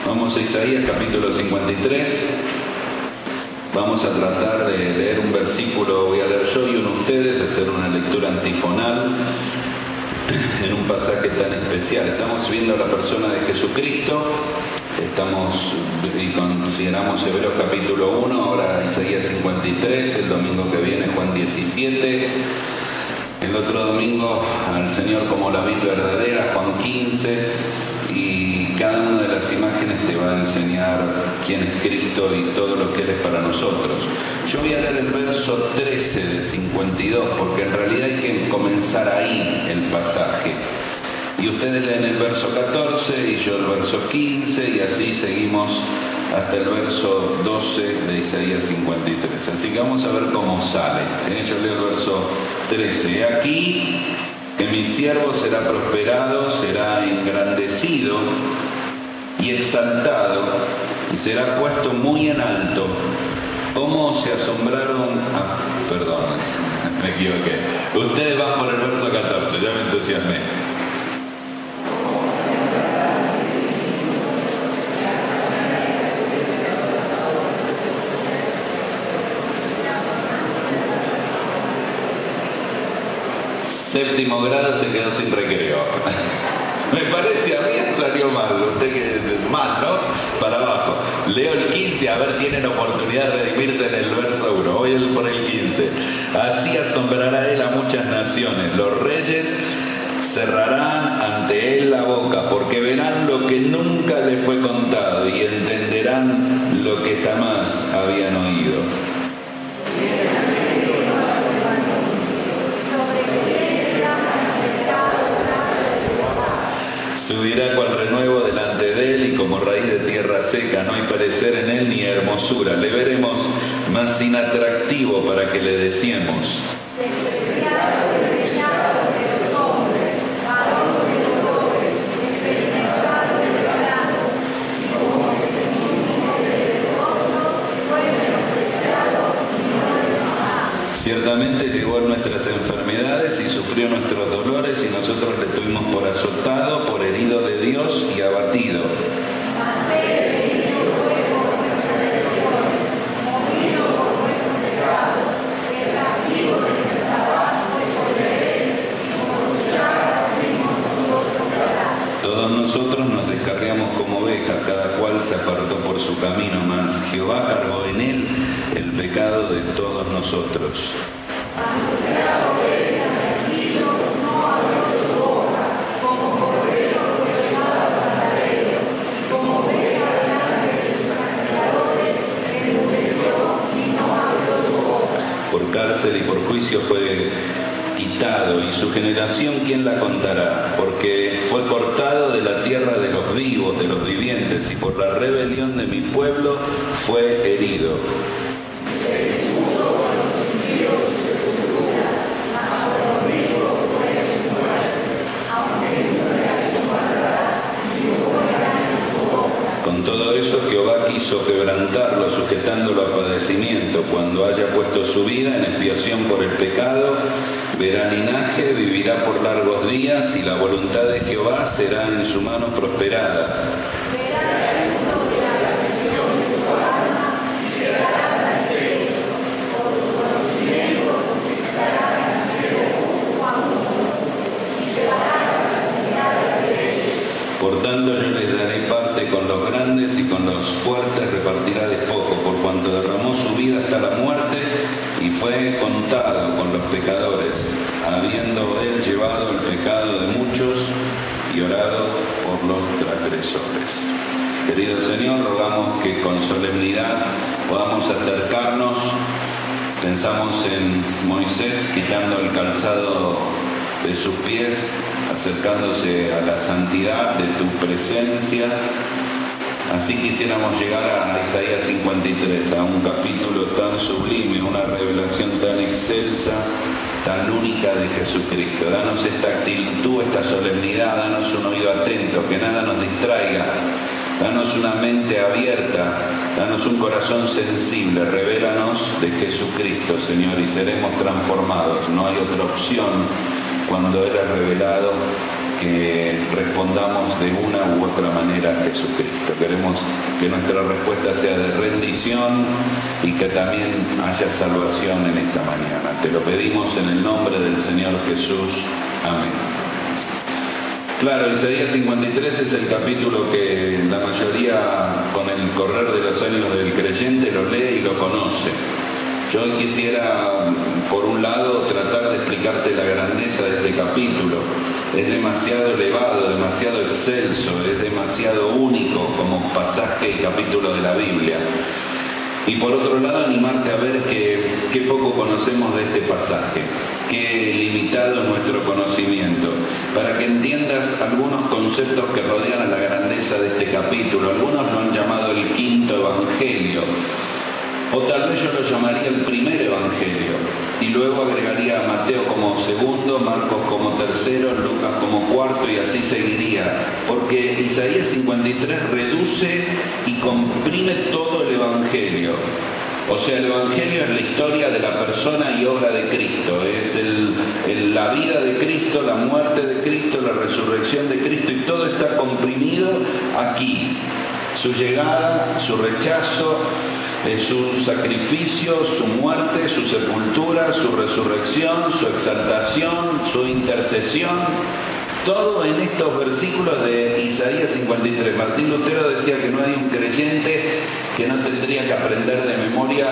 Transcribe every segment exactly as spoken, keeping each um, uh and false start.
Vamos a Isaías capítulo cincuenta y tres. Vamos a tratar de leer un versículo, voy a leer yo y uno de ustedes, hacer una lectura antifonal en un pasaje tan especial. Estamos viendo la persona de Jesucristo, estamos y consideramos Hebreos capítulo uno, ahora Isaías cincuenta y tres, el domingo que viene Juan diecisiete, el otro domingo al Señor como la vid verdadera, Juan quince, y cada una de las imágenes te va a enseñar quién es Cristo y todo lo que Él es para nosotros. Yo voy a leer el verso trece de cincuenta y dos, porque en realidad hay que comenzar ahí el pasaje. Y ustedes leen el verso catorce y yo el verso quince, y así seguimos hasta el verso doce de Isaías cincuenta y tres. Así que vamos a ver cómo sale. ¿eh? Yo leo el verso trece. Aquí que mi siervo será prosperado, será engrandecido y exaltado, y será puesto muy en alto. ¿Cómo se asombraron? Ah, perdón, me equivoqué. Ustedes van por el verso catorce, ya me entusiasmé. Séptimo grado se quedó sin recreo. Me parece a mí salió mal. Usted que mal, ¿no? Para abajo. Leo el quince, a ver, tienen oportunidad de redimirse en el verso uno. Voy por el quince. Así asombrará él a muchas naciones. Los reyes cerrarán ante él la boca, porque verán lo que nunca les fue contado y entenderán lo que jamás habían oído. Subirá cual renuevo delante de él, y como raíz de tierra seca, no hay parecer en él ni hermosura. Le veremos más inatractivo para que le deseemos. Ciertamente llevó nuestras enfermedades y sufrió nuestros dolores, y nosotros le tuvimos por azotado, por herido de Dios y abatido. Todos nosotros nos descarriamos como ovejas, cada cual se apartó por su camino, mas Jehová cargó en él el pecado de todos nosotros. Por cárcel y por juicio fue quitado, y su generación ¿quién la contará? Porque fue cortado de la tierra de los vivos, de los vivientes, y por la rebelión de mi pueblo fue herido. Con todo eso Jehová quiso quebrantarlo, sujetándolo a padecimiento. Cuando haya puesto su vida en expiación por el pecado, verá linaje, vivirá por largos días, y la voluntad de Jehová será en su mano prosperada. Por tanto yo les daré parte con los grandes, y con los fuertes repartirá despojo, por cuanto derramó su vida hasta la muerte y fue contado con los pecadores, habiendo él llevado el pecado de muchos y orado por los transgresores. Querido Señor, rogamos que con solemnidad podamos acercarnos. Pensamos en Moisés quitando el calzado de sus pies, acercándose a la santidad de tu presencia. Así quisiéramos llegar a Isaías cincuenta y tres, a un capítulo tan sublime, una revelación tan excelsa, tan única de Jesucristo. Danos esta actitud, esta solemnidad, danos un oído atento, que nada nos distraiga. Danos una mente abierta, danos un corazón sensible, revélanos de Jesucristo, Señor, y seremos transformados. No hay otra opción cuando Él es revelado que respondamos de una u otra manera a Jesucristo. Queremos que nuestra respuesta sea de rendición y que también haya salvación en esta mañana. Te lo pedimos en el nombre del Señor Jesús. Amén. Claro, Isaías cincuenta y tres es el capítulo que la mayoría, con el correr de los años del creyente, lo lee y lo conoce. Yo hoy quisiera, por un lado, tratar de explicarte la grandeza de este capítulo. Es demasiado elevado, demasiado excelso, es demasiado único como pasaje y capítulo de la Biblia. Y por otro lado, animarte a ver que, qué poco conocemos de este pasaje, qué limitado es nuestro conocimiento, para que entiendas algunos conceptos que rodean a la grandeza de este capítulo. Algunos lo han llamado el quinto evangelio, o tal vez yo lo llamaría el primer evangelio, y luego agregaría a Mateo como segundo, Marcos como tercero, Lucas como cuarto, y así seguiría, porque Isaías cincuenta y tres reduce y comprime todo el evangelio. O sea, el evangelio es la historia de la persona y obra de Cristo, es el, el, la vida de Cristo, la muerte de Cristo, la resurrección de Cristo, y todo está comprimido aquí. Su llegada, su rechazo, eh, su sacrificio, su muerte, su sepultura, su resurrección, su exaltación, su intercesión. Todo en estos versículos de Isaías cincuenta y tres. Martín Lutero decía que no hay un creyente que no tendría que aprender de memoria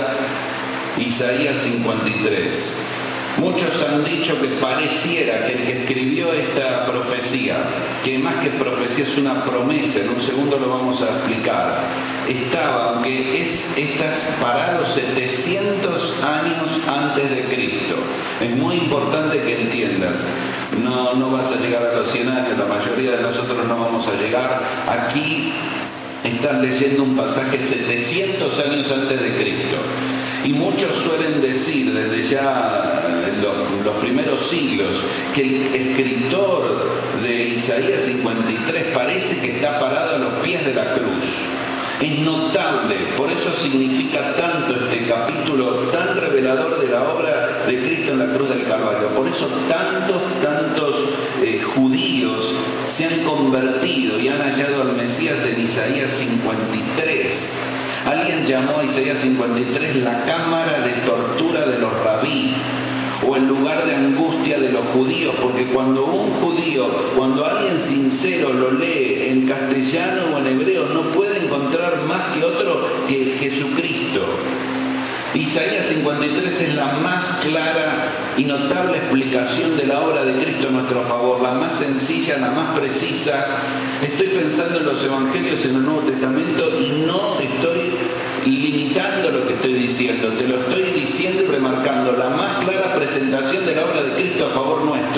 Isaías cincuenta y tres. Muchos han dicho que pareciera que el que escribió esta profecía, que más que profecía es una promesa, en un segundo lo vamos a explicar, estaba, aunque es, estás parado setecientos años antes de Cristo. Es muy importante que entiendas, no, no vas a llegar a los cien años, la mayoría de nosotros no vamos a llegar. Aquí estás leyendo un pasaje setecientos años antes de Cristo. Y muchos suelen decir desde ya los, los primeros siglos que el escritor de Isaías cincuenta y tres parece que está parado a los pies de la cruz. Es notable, por eso significa tanto este capítulo tan revelador de la obra de Cristo en la cruz del Calvario. Por eso tantos, tantos eh, judíos se han convertido y han hallado al Mesías en Isaías cincuenta y tres. Alguien llamó a Isaías cincuenta y tres la cámara de tortura de los rabí, o el lugar de angustia de los judíos, porque cuando un judío, cuando alguien sincero lo lee en castellano o en hebreo, no puede encontrar más que otro que Jesucristo. Isaías cincuenta y tres es la más clara y notable explicación de la obra de Cristo a nuestro favor, la más sencilla, la más precisa. Estoy pensando en los evangelios en el Nuevo Testamento y no estoy limitando lo que estoy diciendo, te lo estoy diciendo y remarcando, la más clara presentación de la obra de Cristo a favor nuestro.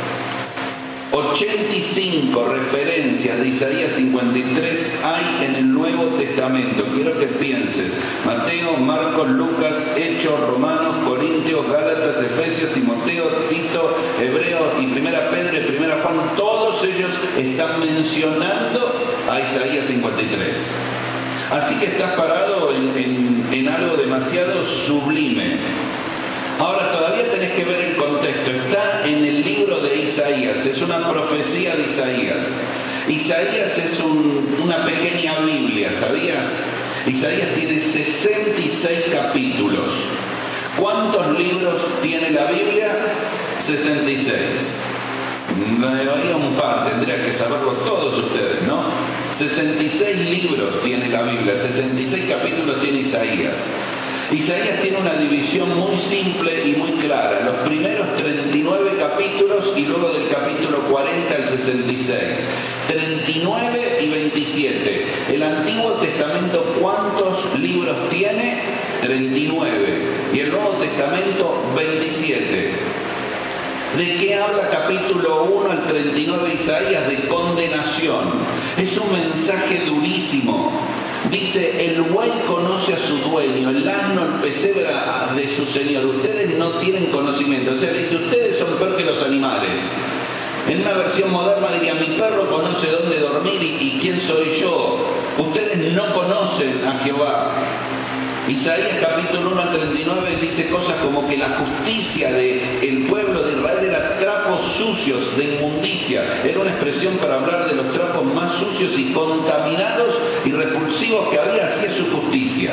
ochenta y cinco referencias de Isaías cincuenta y tres hay en el Nuevo Testamento. Quiero que pienses: Mateo, Marcos, Lucas, Hechos, Romanos, Corintios, Gálatas, Efesios, Timoteo, Tito, Hebreo y Primera Pedro y Primera Juan. Todos ellos están mencionando a Isaías cincuenta y tres. Así que estás parado en, en, en algo demasiado sublime. Ahora todavía tenés que ver el contexto. Está en el libro de Isaías, es una profecía de Isaías. Isaías es un, una pequeña Biblia, ¿sabías? Isaías tiene sesenta y seis capítulos. ¿Cuántos libros tiene la Biblia? sesenta y seis. Había un par, tendrían que saberlo todos ustedes, ¿no? sesenta y seis libros tiene la Biblia, sesenta y seis capítulos tiene Isaías. Isaías tiene una división muy simple y muy clara. Los primeros treinta y nueve capítulos y luego del capítulo cuarenta al sesenta y seis. treinta y nueve y veintisiete. El Antiguo Testamento, ¿cuántos libros tiene? treinta y nueve. Y el Nuevo Testamento, veintisiete. ¿De qué habla capítulo uno al treinta y nueve de Isaías? De condenación. Es un mensaje durísimo. Dice: el buey conoce a su dueño, el asno el pesebre de su señor. Ustedes no tienen conocimiento. O sea, dice: ustedes son peor que los animales. En una versión moderna diría: mi perro conoce dónde dormir y, y quién soy yo. Ustedes no conocen a Jehová. Isaías capítulo uno al treinta y nueve dice cosas como que la justicia del pueblo de Israel era trapo trapos sucios de inmundicia. Era una expresión para hablar de los trapos más sucios y contaminados y repulsivos que había. Así es su justicia.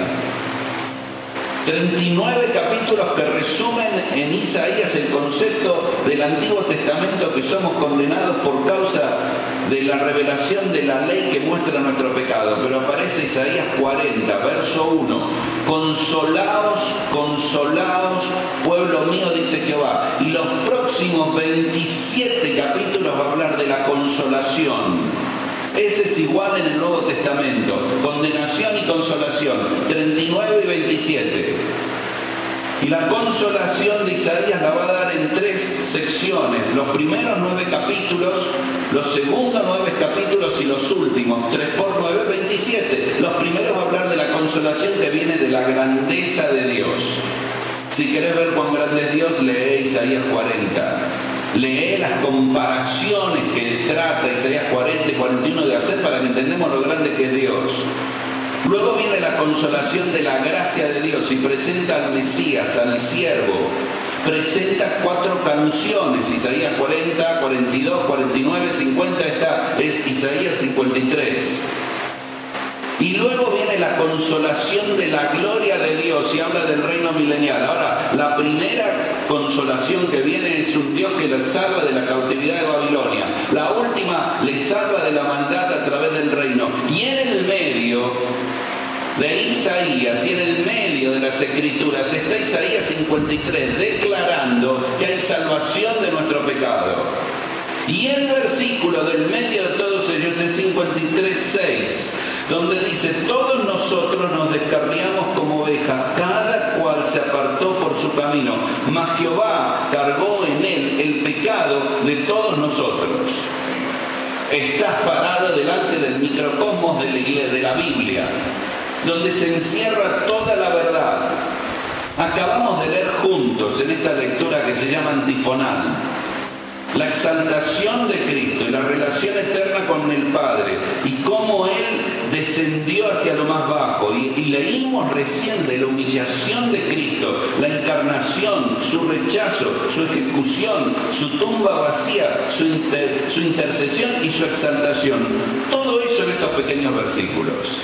treinta y nueve capítulos que resumen en Isaías el concepto del Antiguo Testamento, que somos condenados por causa de la revelación de la ley que muestra nuestro pecado. Pero aparece Isaías cuarenta, verso uno. Consolaos, consolaos, pueblo mío, dice Jehová. Y los próximos veintisiete capítulos va a hablar de la consolación. Ese es igual en el Nuevo Testamento, condenación y consolación, treinta y nueve y veintisiete. Y la consolación de Isaías la va a dar en tres secciones: los primeros nueve capítulos, los segundos nueve capítulos y los últimos, tres por nueve, veintisiete. Los primeros va a hablar de la consolación que viene de la grandeza de Dios. Si querés ver cuán grande es Dios, lee Isaías cuarenta. Lee las comparaciones que trata Isaías cuarenta y cuarenta y uno de hacer para que entendamos lo grande que es Dios. Luego viene la consolación de la gracia de Dios y presenta al Mesías, al siervo. Presenta cuatro canciones: Isaías cuarenta, cuarenta y dos, cuarenta y nueve, cincuenta. Esta es Isaías cincuenta y tres. Y luego viene la consolación de la gloria de Dios y habla del reino milenial. Ahora, la primera consolación que viene es un Dios que les salva de la cautividad de Babilonia. La última les salva de la maldad a través del reino. Y en el medio de Isaías y en el medio de las Escrituras está Isaías cincuenta y tres, declarando que hay salvación de nuestro pecado. Y el versículo del medio de todos ellos es cincuenta y tres, seis, donde dice: todos nosotros nos descarriamos como ovejas, cada cual se apartó por su camino, mas Jehová cargó en él el pecado de todos nosotros. Estás parado delante del microcosmos de la iglesia, de la Biblia, donde se encierra toda la verdad. Acabamos de leer juntos en esta lectura que se llama antifonal la exaltación de Cristo y la relación eterna con el Padre y cómo Él descendió hacia lo más bajo. Y, y leímos recién de la humillación de Cristo, la encarnación, su rechazo, su ejecución, su tumba vacía, su, inter, su intercesión y su exaltación. Todo eso en estos pequeños versículos.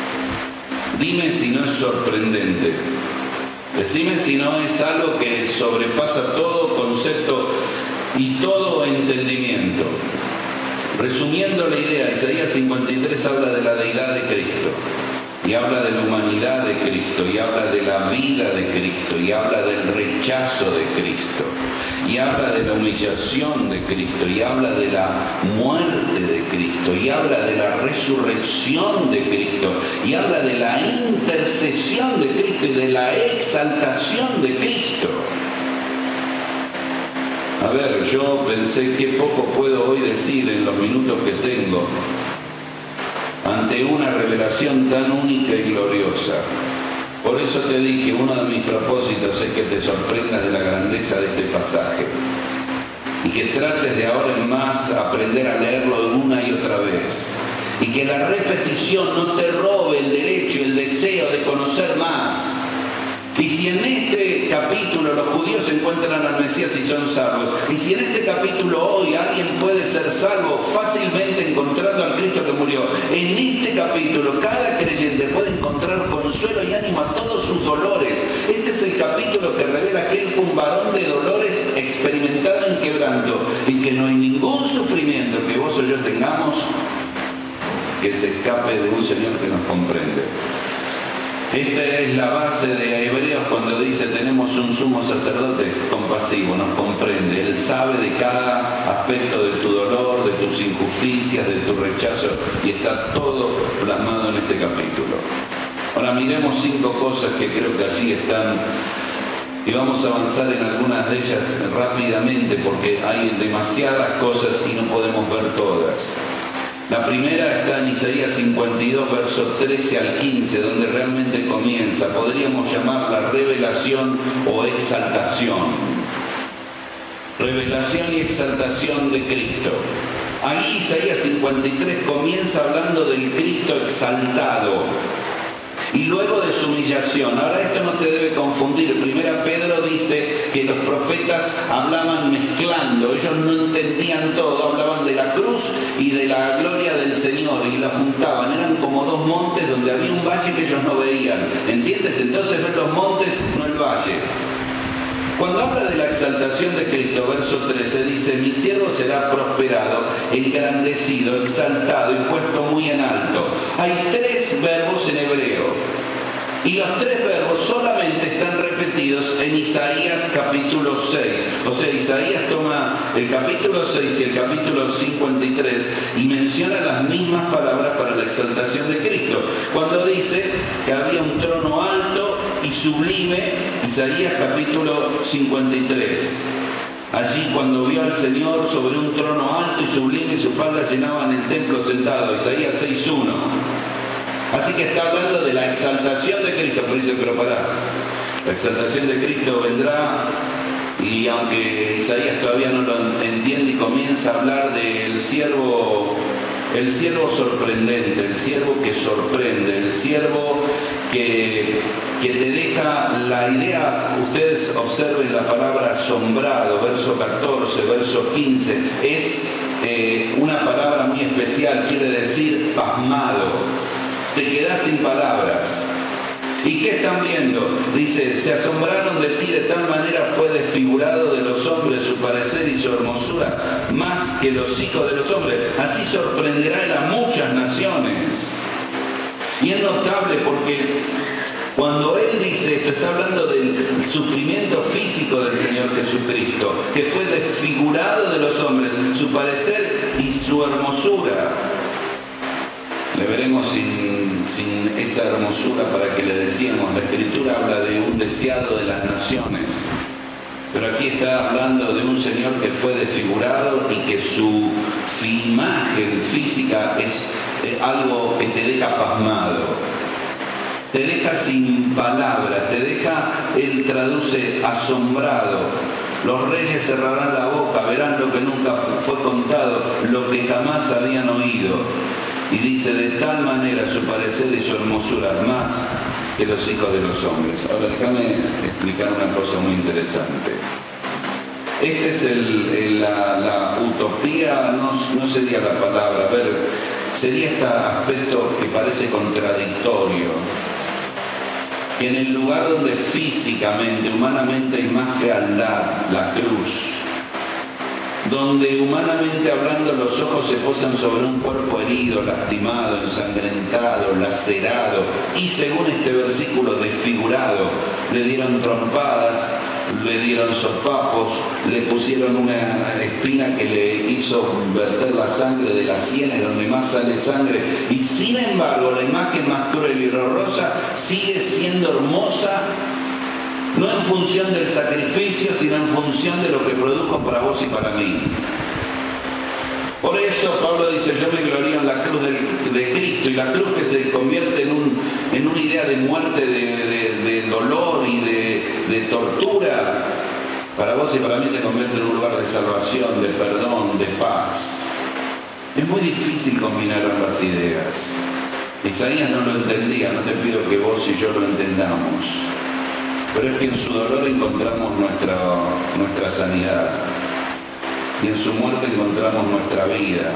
Dime si no es sorprendente. Decime si no es algo que sobrepasa todo concepto y todo entendimiento. Resumiendo la idea, Isaías cincuenta y tres habla de la deidad de Cristo, y habla de la humanidad de Cristo, y habla de la vida de Cristo, y habla del rechazo de Cristo, y habla de la humillación de Cristo, y habla de la muerte de Cristo, y habla de la resurrección de Cristo, y habla de la intercesión de Cristo y de la exaltación de Cristo. A ver, yo pensé qué poco puedo hoy decir en los minutos que tengo ante una revelación tan única y gloriosa. Por eso te dije, uno de mis propósitos es que te sorprendas de la grandeza de este pasaje y que trates de ahora en más aprender a leerlo una y otra vez, y que la repetición no te robe el derecho y el deseo de conocer más. Y si en este capítulo los judíos encuentran al Mesías y son salvos, y si en este capítulo hoy alguien puede ser salvo fácilmente encontrando al Cristo que murió, en este capítulo cada creyente puede encontrar consuelo y ánimo a todos sus dolores. Este es el capítulo que revela que él fue un varón de dolores experimentado en quebranto, y que no hay ningún sufrimiento que vos o yo tengamos que se escape de un Señor que nos comprende. Esta es la base de Hebreos cuando dice: tenemos un sumo sacerdote compasivo, nos comprende. Él sabe de cada aspecto de tu dolor, de tus injusticias, de tu rechazo, y está todo plasmado en este capítulo. Ahora miremos cinco cosas que creo que allí están, y vamos a avanzar en algunas de ellas rápidamente porque hay demasiadas cosas y no podemos ver todas. La primera está en Isaías cincuenta y dos, versos trece al quince, donde realmente comienza, podríamos llamarla revelación o exaltación. Revelación y exaltación de Cristo. Ahí Isaías cincuenta y tres comienza hablando del Cristo exaltado. y luego de su humillación. Ahora esto no te debe confundir. Primera Pedro dice que los profetas hablaban mezclando, ellos no entendían todo, hablaban de la cruz y de la gloria del Señor y la juntaban, eran como dos montes donde había un valle que ellos no veían, ¿entiendes? Entonces ven los montes, no el valle. Cuando habla de la exaltación de Cristo, verso trece, dice: mi siervo será prosperado, engrandecido, exaltado y puesto muy en alto. Hay tres verbos en hebreo, y los tres verbos solamente están repetidos en Isaías capítulo seis. O sea, Isaías toma el capítulo seis y el capítulo cincuenta y tres y menciona las mismas palabras para la exaltación de Cristo. Cuando dice que había un trono alto y sublime, Isaías capítulo cincuenta y tres. Allí cuando vio al Señor sobre un trono alto y sublime y sus faldas llenaban el templo sentado, Isaías seis uno. Así que está hablando de la exaltación de Cristo, pero dice, pero pará, la exaltación de Cristo vendrá, y aunque Isaías todavía no lo entiende y comienza a hablar del siervo, el siervo sorprendente, el siervo que sorprende, el siervo que, que te deja la idea. Ustedes observen la palabra asombrado, verso catorce, verso quince, es eh, una palabra muy especial, quiere decir pasmado. Te quedás sin palabras. ¿Y qué están viendo? Dice, se asombraron de ti, de tal manera fue desfigurado de los hombres su parecer y su hermosura, más que los hijos de los hombres. Así sorprenderá él a muchas naciones. Y es notable porque cuando él dice esto, está hablando del sufrimiento físico del Señor Jesucristo, que fue desfigurado de los hombres, su parecer y su hermosura. Le veremos sin, sin esa hermosura para que le decíamos. La Escritura habla de un deseado de las naciones, pero aquí está hablando de un Señor que fue desfigurado y que su imagen física es eh, algo que te deja pasmado, te deja sin palabras, te deja, él traduce asombrado. Los reyes cerrarán la boca, verán lo que nunca fue contado, lo que jamás habían oído. Y dice, de tal manera su parecer y su hermosura más que los hijos de los hombres. Ahora déjame explicar una cosa muy interesante. Este es el, el, la, la utopía, no, no sería la palabra, a ver, sería este aspecto que parece contradictorio. Que en el lugar donde físicamente, humanamente hay más fealdad, la cruz, donde humanamente hablando los ojos se posan sobre un cuerpo herido, lastimado, ensangrentado, lacerado y, según este versículo, desfigurado, le dieron trompadas, le dieron sopapos, le pusieron una espina que le hizo verter la sangre de las sienes donde más sale sangre, y sin embargo la imagen más cruel y horrorosa sigue siendo hermosa, no en función del sacrificio, sino en función de lo que produjo para vos y para mí. Por eso Pablo dice, yo me glorío en la cruz de, de Cristo, y la cruz que se convierte en, un, en una idea de muerte, de, de, de dolor y de, de tortura, para vos y para mí se convierte en un lugar de salvación, de perdón, de paz. Es muy difícil combinar ambas ideas. Isaías no lo entendía, no te pido que vos y yo lo entendamos. Pero es que en su dolor encontramos nuestra, nuestra sanidad, y en su muerte encontramos nuestra vida,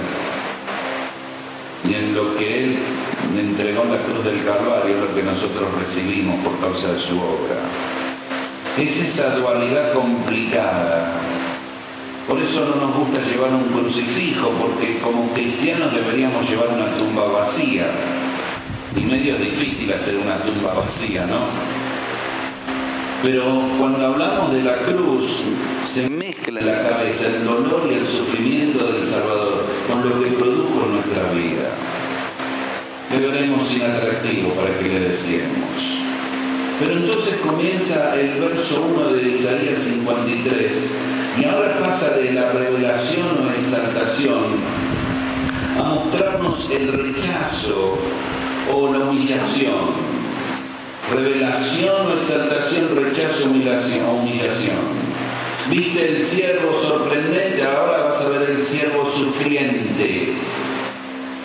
y en lo que Él entregó en la cruz del Calvario es lo que nosotros recibimos por causa de su obra. Es esa dualidad complicada. Por eso no nos gusta llevar un crucifijo, porque como cristianos deberíamos llevar una tumba vacía, y medio es difícil hacer una tumba vacía, ¿no? Pero cuando hablamos de la cruz, se mezcla en la cabeza el dolor y el sufrimiento del Salvador con lo que produjo nuestra vida. Le veremos inatractivo para que le deseemos. Pero entonces comienza el verso uno de Isaías cincuenta y tres, y ahora pasa de la revelación o exaltación a mostrarnos el rechazo o la humillación. Revelación o exaltación, rechazo, humillación, humillación. Viste el siervo sorprendente, ahora vas a ver el siervo sufriente.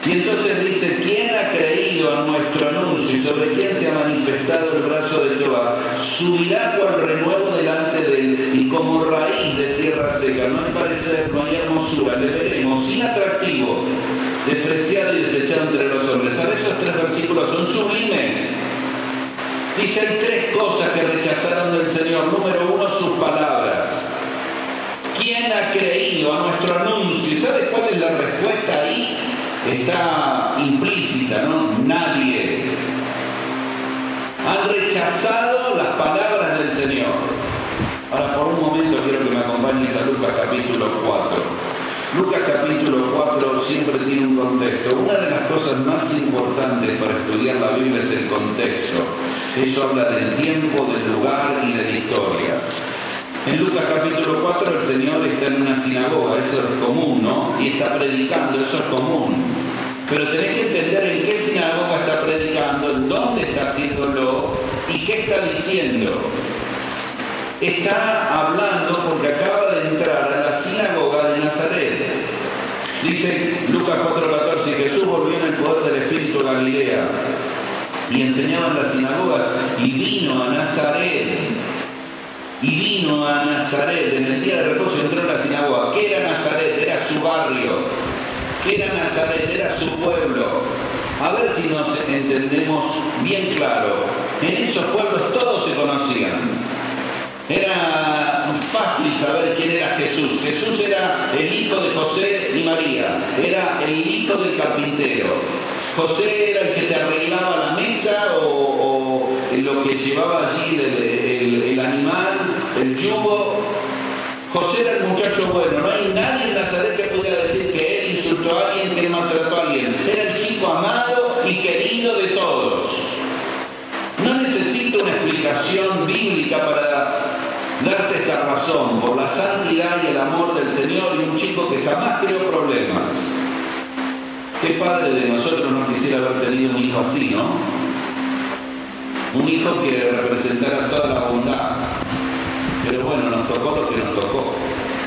Y entonces dice, ¿quién ha creído a nuestro anuncio y sobre quién se ha manifestado el brazo de Jehová? Subirá cual renuevo delante de él y como raíz de tierra seca. No hay parecer, no hay hermosura, le veremos inatractivo, despreciado y desechado entre los hombres. ¿Sabes? Esos tres versículos son sublimes. Dice, hay tres cosas que rechazaron del Señor. Número uno, sus palabras. ¿Quién ha creído a nuestro anuncio? ¿Y sabes cuál es la respuesta ahí? Está implícita, ¿no? Nadie. Han rechazado las palabras del Señor. Ahora, por un momento quiero que me acompañes a Lucas capítulo cuatro. Lucas capítulo cuatro siempre tiene un contexto. Una de las cosas más importantes para estudiar la Biblia es el contexto. Eso habla del tiempo, del lugar y de la historia. En Lucas capítulo cuatro el Señor está en una sinagoga, eso es común, ¿no? Y está predicando, eso es común. Pero tenés que entender en qué sinagoga está predicando, en dónde está haciéndolo y qué está diciendo. Está hablando porque acaba de entrar a la sinagoga de Nazaret. Dice Lucas cuatro catorce, Jesús volvió en el poder del Espíritu a Galilea y enseñaba en las sinagogas y vino a Nazaret. Y vino a Nazaret, en el día de reposo entró en la sinagoga. ¿Qué era Nazaret? Era su barrio. ¿Qué era Nazaret? Era su pueblo. A ver si nos entendemos bien claro. En esos pueblos todos se conocían. Era fácil saber quién era Jesús. Jesús era el hijo de José y María. Era el hijo del carpintero. José era el que te arreglaba la mesa o, o lo que llevaba allí el, el, el animal, el yugo. José era el muchacho bueno. No hay nadie en Nazaret que pudiera decir que él insultó a alguien, que maltrató a alguien. Era el chico amado y querido de todos. No necesito una explicación bíblica para darte esta razón. Por la santidad y el amor del Señor y un chico que jamás creó problemas. ¿Qué padre de nosotros no quisiera haber tenido un hijo así, no? Un hijo que representara toda la bondad. Pero bueno, nos tocó lo que nos tocó.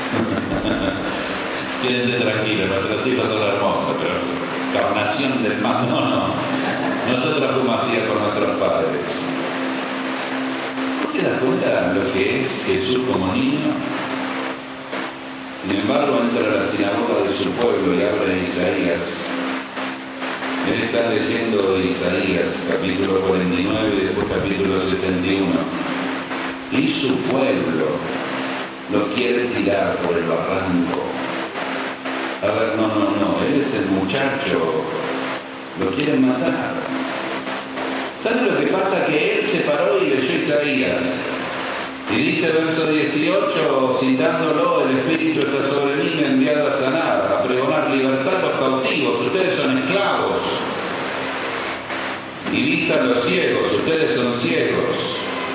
Quédense tranquilos, nuestros hijos son hermosos, pero carnación del mal, no, no. Nosotros fuimos así con nuestros padres. ¿Vos te das cuenta de lo que es Jesús como niño? Sin embargo, entra a la sinagoga de su pueblo y abre Isaías. Él está leyendo Isaías, capítulo cuarenta y nueve y después capítulo sesenta y uno. Y su pueblo lo quiere tirar por el barranco. A ver, no, no, no, él es el muchacho. Lo quieren matar. ¿Saben lo que pasa? Que él se paró y leyó Isaías. Y dice verso dieciocho, citándolo, el Espíritu está sobre mí, me ha enviado a sanar, a pregonar libertad a los cautivos, ustedes son esclavos. Y vista a los ciegos, ustedes son ciegos.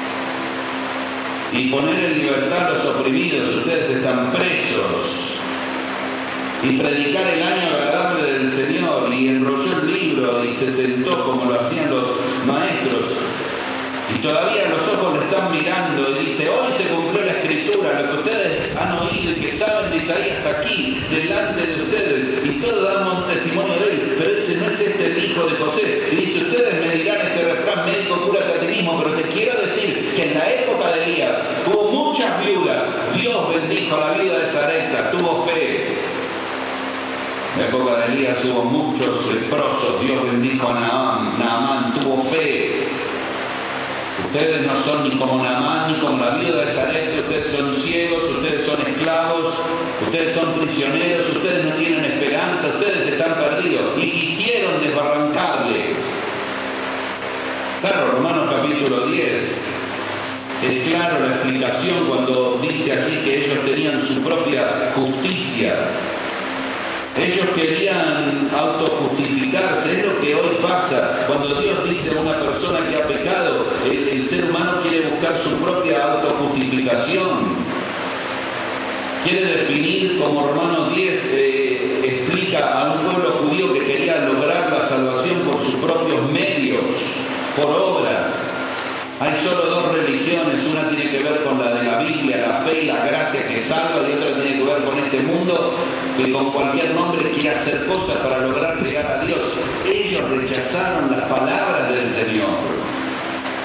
Y poner en libertad a los oprimidos, ustedes están presos. Y predicar el año agradable del Señor, y enrolló el libro y se sentó como lo hacían los maestros. Y todavía los ojos le están mirando y dice, hoy se cumplió la escritura, lo que ustedes han oído y que saben de Isaías aquí, delante de ustedes, y todos damos testimonio de él, pero ese no es este el hijo de José. Y dice, ustedes me dirán este refrán, médico, cúrate a ti mismo, pero te quiero decir que en la época de Elías hubo muchas viudas, Dios bendijo la vida de Sarepta, tuvo fe. En la época de Elías hubo muchos leprosos, Dios bendijo a Naamán, Naamán tuvo fe. Ustedes no son ni como Naamán ni como la viuda de Sarepta, ustedes son ciegos, ustedes son esclavos, ustedes son prisioneros, ustedes no tienen esperanza, ustedes están perdidos y quisieron desbarrancarle. Claro, Romanos capítulo diez, es claro la explicación cuando dice así que ellos tenían su propia justicia. Ellos querían autojustificarse, es lo que hoy pasa. Cuando Dios dice a una persona que ha pecado, el, el ser humano quiere buscar su propia autojustificación. Quiere definir, como Romanos diez eh, explica a un pueblo judío que quería lograr la salvación por sus propios medios, por obras. Hay solo dos religiones, una tiene que ver con la de la Biblia, la fe y la gracia que salva, y otra tiene que ver con este mundo que con cualquier nombre quiere hacer cosas para lograr llegar a Dios.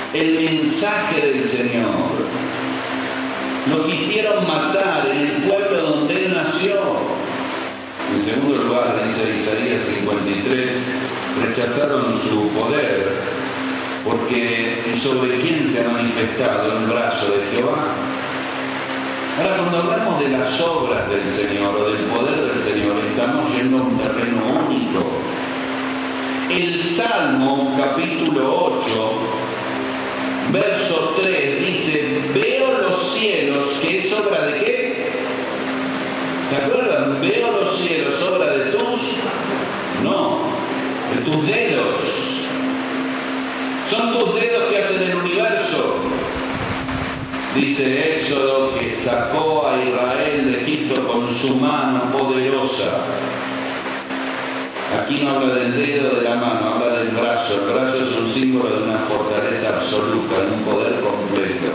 el mensaje del Señor. Lo quisieron matar en el pueblo donde Él nació. En segundo lugar, dice Isaías cincuenta y tres, rechazaron su poder, porque sobre quién se ha manifestado el brazo de Jehová. Ahora, cuando hablamos de las obras del Señor o del poder del Señor, estamos yendo a un terreno único. El Salmo capítulo ocho, verso tres, dice, veo los cielos, que es obra de ¿qué? ¿Se acuerdan? Veo los cielos, obra de tus, no, de tus dedos. Son tus dedos que hacen el universo. Dice Éxodo que sacó a Israel de Egipto con su mano poderosa. Aquí no habla del dedo de la mano, habla del brazo. El brazo es un símbolo de una fortaleza absoluta, de un poder completo.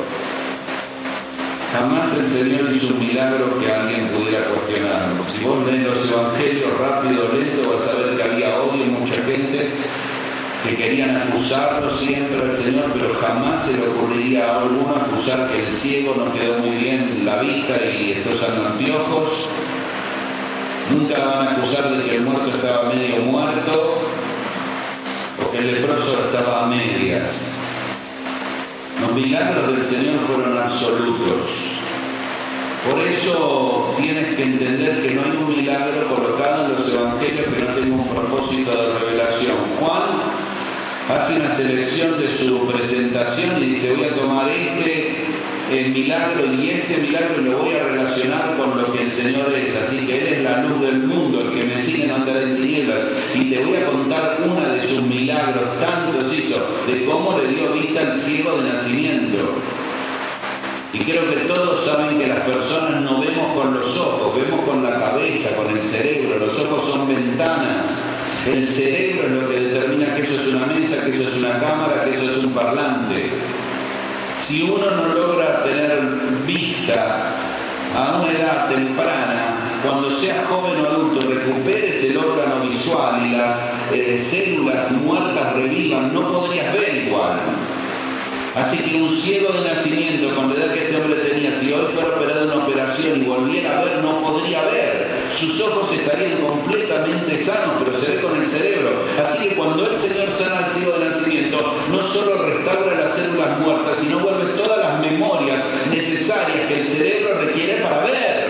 Jamás el Señor hizo un milagro que alguien pudiera cuestionarlo. Si vos lees los evangelios rápido o lento, vas a ver que había odio en mucha gente que querían acusarlo siempre al Señor, pero jamás se le ocurriría a alguno acusar que el ciego no quedó muy bien la vista y está usando anteojos. Nunca van a acusar de que el muerto estaba medio muerto o que el leproso estaba a medias. Los milagros del Señor fueron absolutos. Por eso tienes que entender que no hay un milagro colocado en los evangelios que no tenga un propósito de revelación. Juan hace una selección de su presentación y dice, voy a tomar este el milagro y este milagro y lo voy a relacionar con lo que el Señor es. Así que Él es la luz del mundo, el que me sigue no andará en tinieblas. Y te voy a contar una de sus milagros, tantos hizo, de cómo le dio vista al ciego de nacimiento. Y creo que todos saben que las personas no vemos con los ojos, vemos con la cabeza, con el cerebro. Los ojos son ventanas. El cerebro es lo que determina que eso es una mesa, que eso es una cámara, que eso es un parlante. Si uno no logra tener vista a una edad temprana, cuando sea joven o adulto, recupere ese órgano visual y las eh, células muertas revivan, no podrías ver igual. Así que un ciego de nacimiento, con la edad que este hombre tenía, si hoy fuera operado en una operación y volviera a ver, no podría ver. Sus ojos estarían completamente sanos, pero se ve con el cerebro. Así que cuando el Señor sana al ciego de nacimiento, no solo restaura las células muertas, sino vuelve todas las memorias necesarias que el cerebro requiere para ver.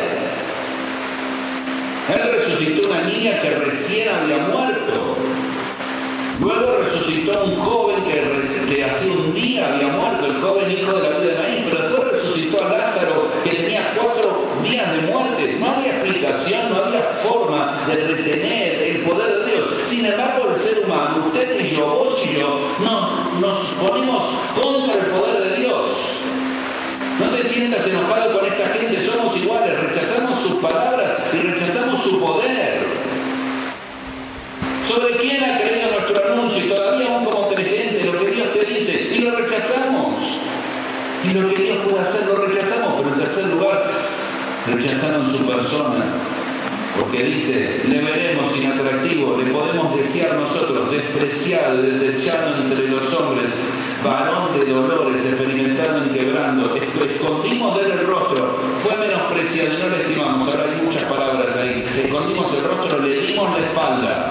Él resucitó una niña que recién había muerto. Luego resucitó a un joven que, que hace un día había muerto, el joven hijo de la vida de Naín, pero después resucitó a Lázaro, que tenía cuatro días de muerte. No había explicación, no había forma de retener el poder de Dios. Sin embargo, el ser humano, usted y yo, vos y yo, nos, nos ponemos contra el poder de Dios. No te sientas enojado con esta gente, somos iguales, rechazamos sus palabras y rechazamos su poder. ¿Sobre quién ha creído nuestro anuncio? Y todavía aún como creyente, lo que Dios te dice, y lo rechazamos. Y lo que Dios puede hacer, lo rechazamos. Pero en tercer lugar, rechazaron su persona. Porque dice, le veremos inatractivo, le podemos desear nosotros, despreciado, desechado entre los hombres, varón de dolores, experimentado en quebrando, escondimos de él el rostro, fue menospreciado y no le estimamos. Ahora hay muchas palabras ahí. Escondimos el rostro, le dimos la espalda.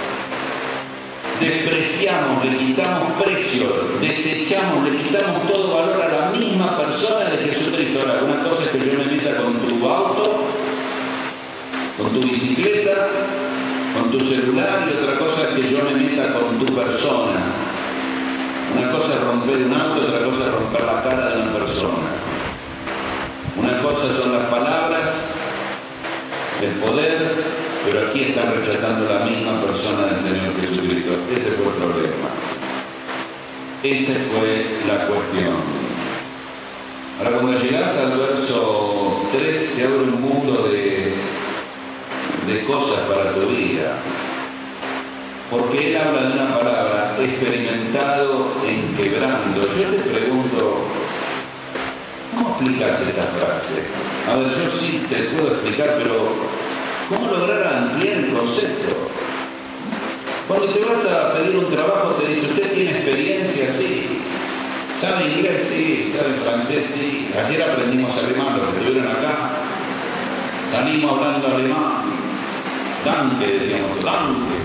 Despreciamos, le quitamos precio, desechamos, le quitamos todo valor a la misma persona de Jesucristo. Ahora, una cosa es que yo me meta con tu auto, con tu bicicleta, con tu celular, y otra cosa es que yo me meta con tu persona. Una cosa es romper un auto, otra cosa es romper la cara de una persona. Una cosa son las palabras, el poder, pero aquí están rechazando la misma persona del Señor Jesucristo. Ese fue el problema. Esa fue la cuestión. Ahora, cuando llegas al verso tres, se abre un mundo de, de cosas para tu vida. Porque él habla de una palabra, experimentado en quebrando. Yo te pregunto, ¿cómo explicas esta frase? A ver, yo sí te puedo explicar, pero ¿cómo lograr ampliar el concepto? Cuando te vas a pedir un trabajo te dice, ¿usted tiene experiencia? Sí. ¿Sabe inglés? Sí. ¿Sabe francés? Sí. Ayer aprendimos alemán, los que estuvieron acá. Salimos hablando alemán. Danke, decíamos, danke.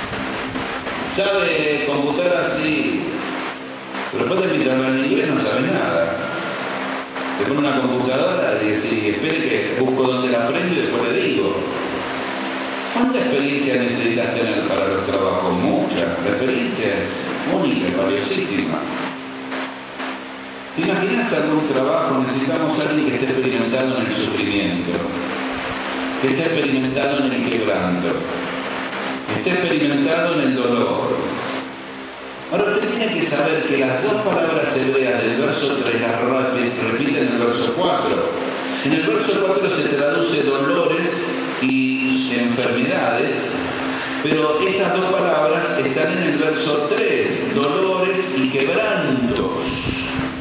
¿Sabe computadoras? Sí. Pero después de empezar a hablar en inglés no sabe nada. Te pone una computadora y decís, espere que busco donde la aprendo y después le digo. ¿Cuánta experiencia necesitas tener para los trabajos? Mucha. La experiencia es única y valiosísima. ¿Te imaginas algún trabajo? Necesitamos a alguien que esté experimentado en el sufrimiento, que esté experimentado en el quebranto, que esté experimentado en el dolor. Ahora usted tiene que saber que las dos palabras hebreas del verso tres las repiten en el verso cuatro. En el verso cuatro se traduce dolores y enfermedades, pero esas dos palabras están en el verso tres, dolores y quebrantos.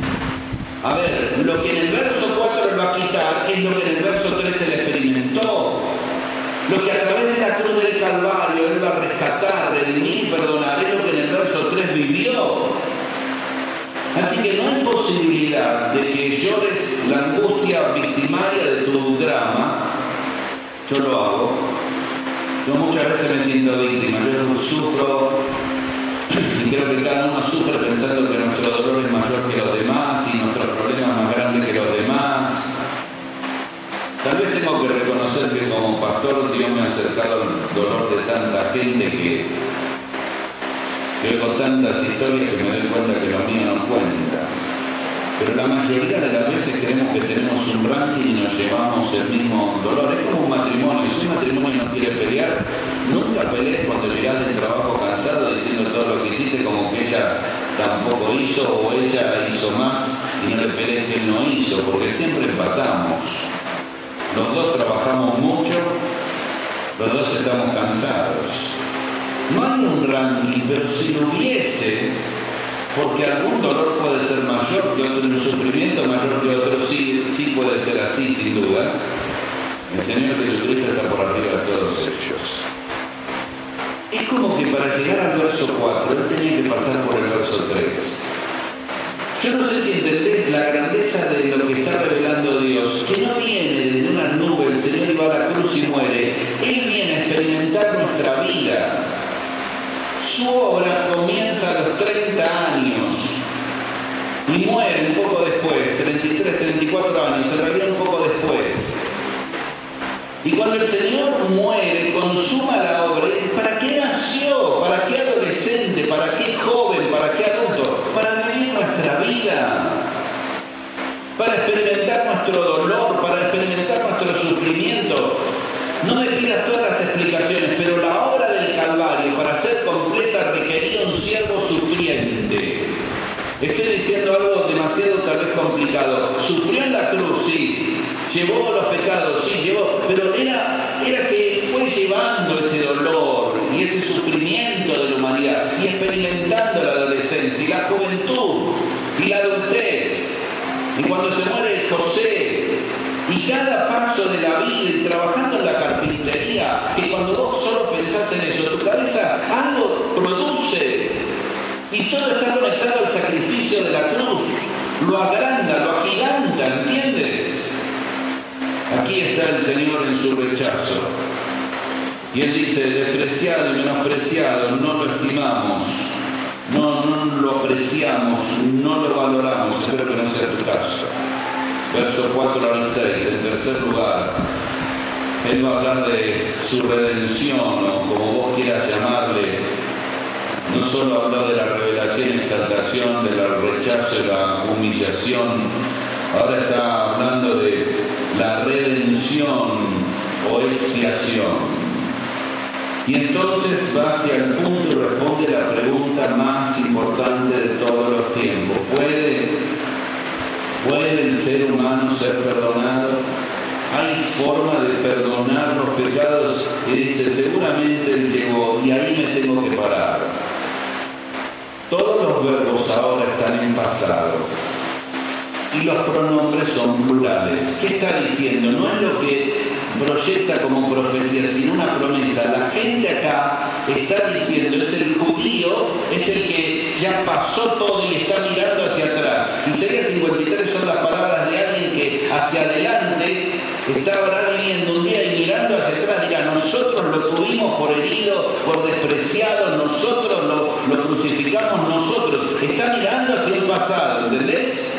A ver, lo que en el verso cuatro lo va a quitar es lo que en el verso tres se le experimentó. Lo que a través de la cruz del Calvario Él va a rescatar, redimir y perdonar es lo que en el verso tres vivió. Así que no hay posibilidad de que llores la angustia victimaria de tu drama. Yo lo hago. Yo muchas veces me siento víctima. Yo sufro y creo que cada uno sufre pensando que nuestro dolor es mayor que los demás y nuestros problemas más grandes que los demás. Tal vez tengo que reconocer que como pastor Dios me ha acercado al dolor de tanta gente que veo tantas historias que me doy cuenta que lo mío no cuenta. Pero la mayoría de las veces creemos que tenemos un ranking y nos llevamos el mismo dolor. Es como un matrimonio. Si un matrimonio no quiere pelear, nunca pelees cuando llegas del trabajo cansado diciendo todo lo que hiciste como que ella tampoco hizo o ella hizo más y no le pelees que él no hizo, porque siempre empatamos. Los dos trabajamos mucho, los dos estamos cansados. No hay un ranking, pero si lo hubiese, porque algún dolor puede ser mayor que otro, un sufrimiento mayor que otro, sí, sí puede ser así, sin duda. El Señor Jesucristo está por arriba de todos ellos. Es como que para llegar al verso cuatro, Él tenía que pasar por el verso tres. Yo no sé si entendés la grandeza de lo que está revelando Dios, que no viene desde una nube, el Señor va a la cruz y muere. Él viene a experimentar nuestra vida. Su obra comienza a los treinta años y muere un poco después, treinta y tres, treinta y cuatro años, se revela un poco después. Y cuando el Señor muere, consuma la obra. ¿Para qué nació? ¿Para qué adolescente? ¿Para qué joven? ¿Para qué adulto? Para vivir nuestra vida. Para experimentar nuestro dolor, para experimentar nuestro sufrimiento. No me pidas todas las explicaciones, pero la obra del Calvario, para ser completa, requería un siervo sufriente. Estoy diciendo algo demasiado tal vez complicado. Sufrió en la cruz, sí. Llevó los pecados, sí, llevó. Pero era, era que fue llevando ese dolor y ese sufrimiento de la humanidad y experimentando la adolescencia y la juventud y la adultez. Y cuando se muere José, y cada paso de la vida y trabajando en la carpintería, que cuando vos solo pensás en eso, tu cabeza algo produce. Y todo está conectado al sacrificio de la cruz. Lo agranda, lo agiganta, ¿entiendes? Aquí está el Señor en su rechazo. Y Él dice, despreciado y menospreciado, no lo estimamos, no, no lo apreciamos, no lo valoramos. Espero que no sea tu caso. Verso cuatro al seis, en tercer lugar, Él va a hablar de su redención, o como vos quieras llamarle. No solo habló de la revelación y exaltación, del rechazo y la humillación, ahora está hablando de la redención o expiación. Y entonces va hacia el punto y responde la pregunta más importante de todos los tiempos. ¿Puede, ¿Puede el ser humano ser perdonado? ¿Hay forma de perdonar los pecados? Y dice, seguramente Él llegó y ahí me tengo que parar. Todos los verbos ahora están en pasado y los pronombres son plurales. ¿Qué está diciendo? No es lo que proyecta como profecía, sino una promesa. La gente acá está diciendo, es el judío, es el que ya pasó todo y está mirando hacia atrás. Isaías cincuenta y tres son las palabras de alguien que hacia adelante está ahora viviendo un día y mirando hacia atrás, diga, nosotros lo tuvimos por herido, por despreciado, nosotros lo, lo crucificamos nosotros. Está mirando hacia el pasado, ¿entendés?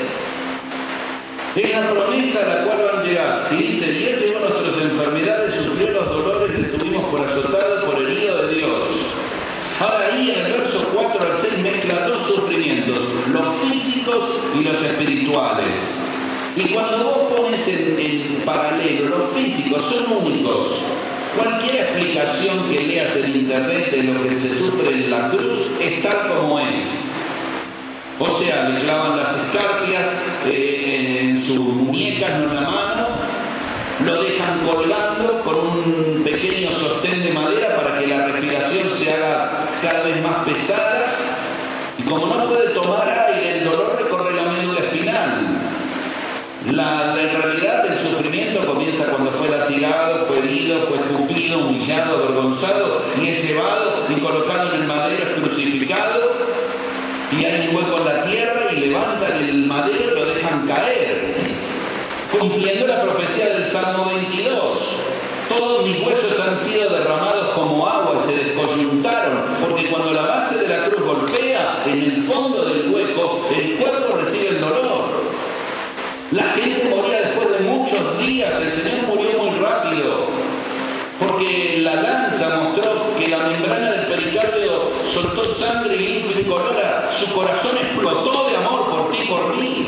Es la promesa a la cual van a llegar. Y dice, y Él llevó nuestras enfermedades, sufrió los dolores que tuvimos por azotado, por herido de Dios. Ahora ahí en el verso cuatro al seis mezcla dos sufrimientos, los físicos y los espirituales. Y cuando vos pones en, en paralelo, los físicos son únicos. Cualquier explicación que leas en internet de lo que se sufre en la cruz es tal como es. O sea, le clavan las escarpias eh, en sus muñecas, no en la mano, lo dejan colgando con un pequeño sostén de madera para que la respiración se haga cada vez más pesada. Y como no puede tomar aire, el dolor recorre la médula espinal. La, la realidad del sufrimiento comienza cuando fue latigado, fue herido, fue escupido, humillado, avergonzado, y es llevado y colocado en el madero, es crucificado. Y hay un hueco en la tierra y levantan el madero y lo dejan caer, cumpliendo la profecía del Salmo veintidós. Todos mis huesos han sido derramados como agua, se descoyuntaron, porque cuando la base de la cruz golpea en el fondo del hueco, el cuerpo recibe el dolor. La gente moría después de muchos días, el Señor murió muy rápido, porque la lanza mostró que la membrana del pericardio soltó sangre y líquido incolora. Su corazón explotó de amor por ti y por mí.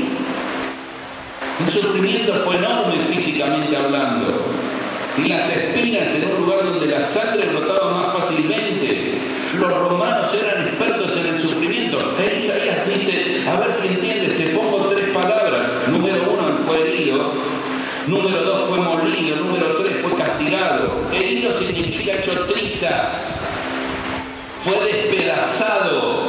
El sufrimiento fue enorme físicamente hablando. Y las espinas en un lugar donde la sangre brotaba más fácilmente. Los romanos eran expertos en el sufrimiento. E Isaías dice, a ver si entiendes, te pongo tres palabras. Número uno, fue herido. Número dos, fue molido. Número tres, fue castigado. Herido significa hecho trizas. Fue despedazado.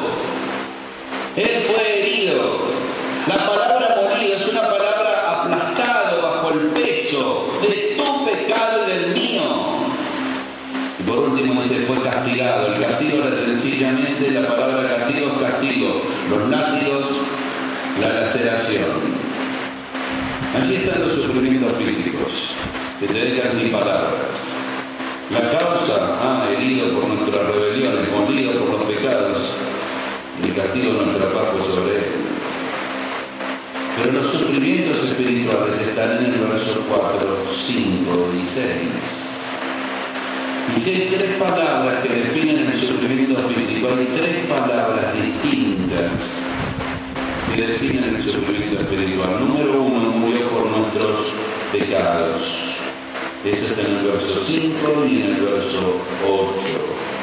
Él fue herido. La palabra molido es una palabra aplastado bajo el peso de tu pecado y del mío. Y por último dice, fue castigado. El castigo era sencillamente, la palabra castigo es castigo. Los látigos, la laceración. Allí están los sufrimientos físicos, que te dejan sin palabras. La causa, ah, herido por nuestras rebeliones, molido por los pecados, y el castigo de nuestra paz fue sobre él. Pero los sufrimientos espirituales están en el verso cuatro, cinco y seis. Y si hay tres palabras que definen el sufrimiento físico, hay tres palabras distintas que definen el sufrimiento espiritual. Número uno, murió por nuestros pecados. Eso está en el verso cinco y en el verso ocho.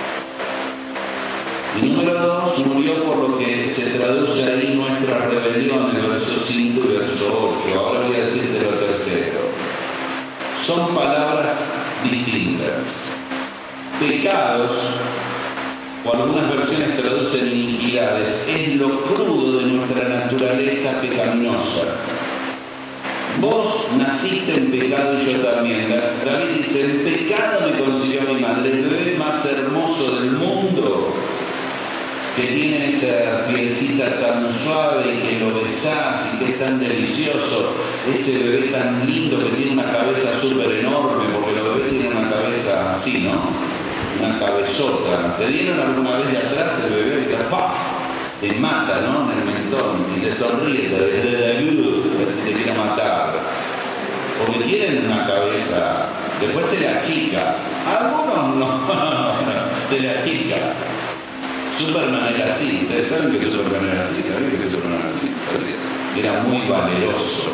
Y número dos, murió por lo que se traduce ahí nuestra rebelión, en el verso cinco y verso ocho. Ahora voy a decirte lo tercero. Son palabras distintas. Pecados, o algunas versiones traducen iniquidades, es lo crudo de nuestra naturaleza pecaminosa. Vos naciste en pecado y yo también. David dice, en pecado me concibió mi madre, el bebé más hermoso del mundo, que tiene esa pielcita tan suave y que lo besás y que es tan delicioso, ese bebé tan lindo que tiene una cabeza súper enorme, porque los bebés tienen una cabeza así, ¿no? Una cabezota. ¿Te dieron alguna vez de atrás el bebé que ¡paf! Te mata, ¿no? En el mentón y te sonríe, te ayuda, se quiere matar. Porque tienen una cabeza, después se le achica. Algunos no, se le achica. Superman era así, ustedes saben que Superman era así, ¿saben que Superman era así? Era muy valeroso.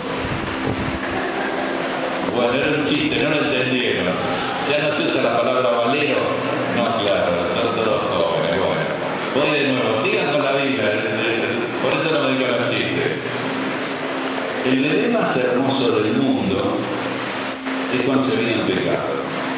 Bueno, era un chiste, no lo entendieron. Ya no se usa la palabra valero. No, claro, son todos jóvenes, bueno. Voy de nuevo, sigan con la Biblia, por eso no me digo los chistes. El bebé más hermoso del mundo es concebido en pecado.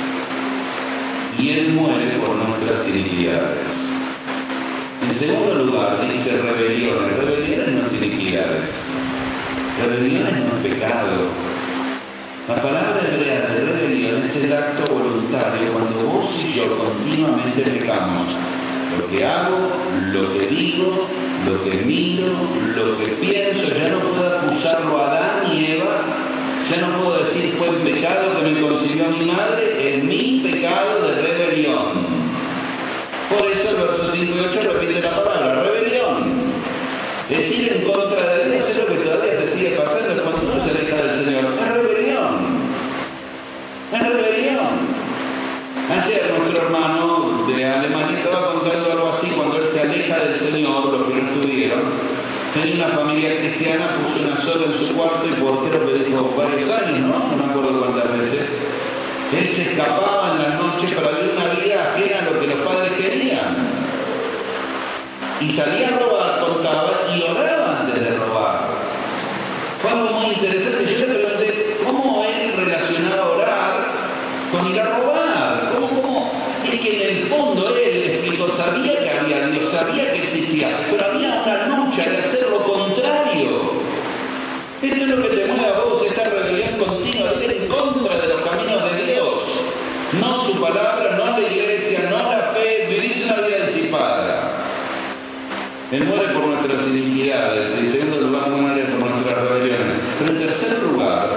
Y él muere por nuestras iniquidades. En segundo lugar, dice rebeliones. Rebeliones no es iniquidades. Rebeliones no es pecado. La palabra hebrea de rebelión es el acto voluntario cuando vos y yo continuamente pecamos. Lo que hago, lo que digo lo que miro, lo que pienso. Ya no puedo acusarlo a Adán y Eva. Ya no puedo decir fue el pecado que me concibió mi madre, en mi pecado de rebelión. Por eso el verso cinco y ocho repite la palabra, rebelión. Decir en contra de Dios es lo que todavía te sigue pasando cuando uno se aleja del Señor. Es rebelión. Es rebelión. Ayer nuestro hermano de Alemania estaba contando algo así cuando él se aleja del Señor, los que no estuvieron. Tenía una familia cristiana, puso una sola en su cuarto y por creo que dijo varios años, ¿no? No me acuerdo cuántas veces. Él se escapaba en las noches para vivir una vida ajena a lo que los padres querían. Y salía a robar, contaba, y oraba antes de robar. Fue algo muy interesante. Yo le pregunté, ¿cómo él relacionaba orar con ir a robar? ¿Cómo, cómo? Es que en el fondo él explicó, sabía que había Dios, sabía que existía, pero había una lucha de hacer lo contrario. Esto es lo que te mueve a vos, esta rebelión continua, de ir en contra de los caminos de Dios. No su palabra, no la iglesia, no la fe, vivís una vida disipada. Él muere por nuestras iniquidades, en segundo lugar muere por nuestras rebeliones. Pero en tercer lugar,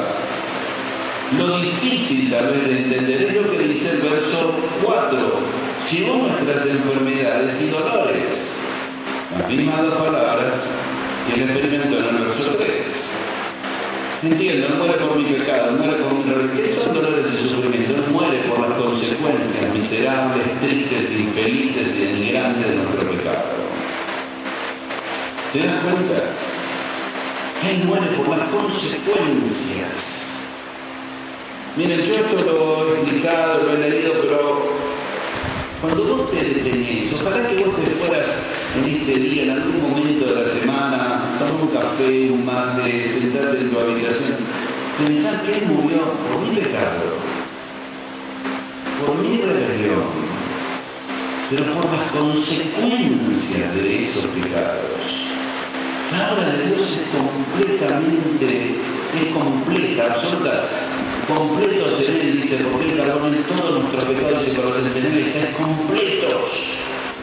lo difícil tal vez de entender es lo que dice el verso cuatro. Llevó nuestras enfermedades y dolores. Las mismas dos palabras que él experimentó en el verso tres. Entiendo, no muere por mi pecado, muere por mi rebelión. ¿Qué son dolores y sufrimiento? No muere por las consecuencias miserables, tristes, infelices y denigrantes de nuestro pecado. ¿Te das cuenta? Él muere por las consecuencias. Miren, yo esto lo he explicado, lo he leído, pero cuando vos te detenés, ojalá que vos te fueras en este día, en algún momento de la semana, tomar un café, un mate, sentarte en tu habitación, pensar que Él murió por mi pecado, por mi rebelión, pero por las consecuencias de esos pecados. La obra de Dios es completamente, es completa, absoluta. Completos en Él, dice, porque Él cargó en todos nuestros pecados y se conocen en Él, estáis completos.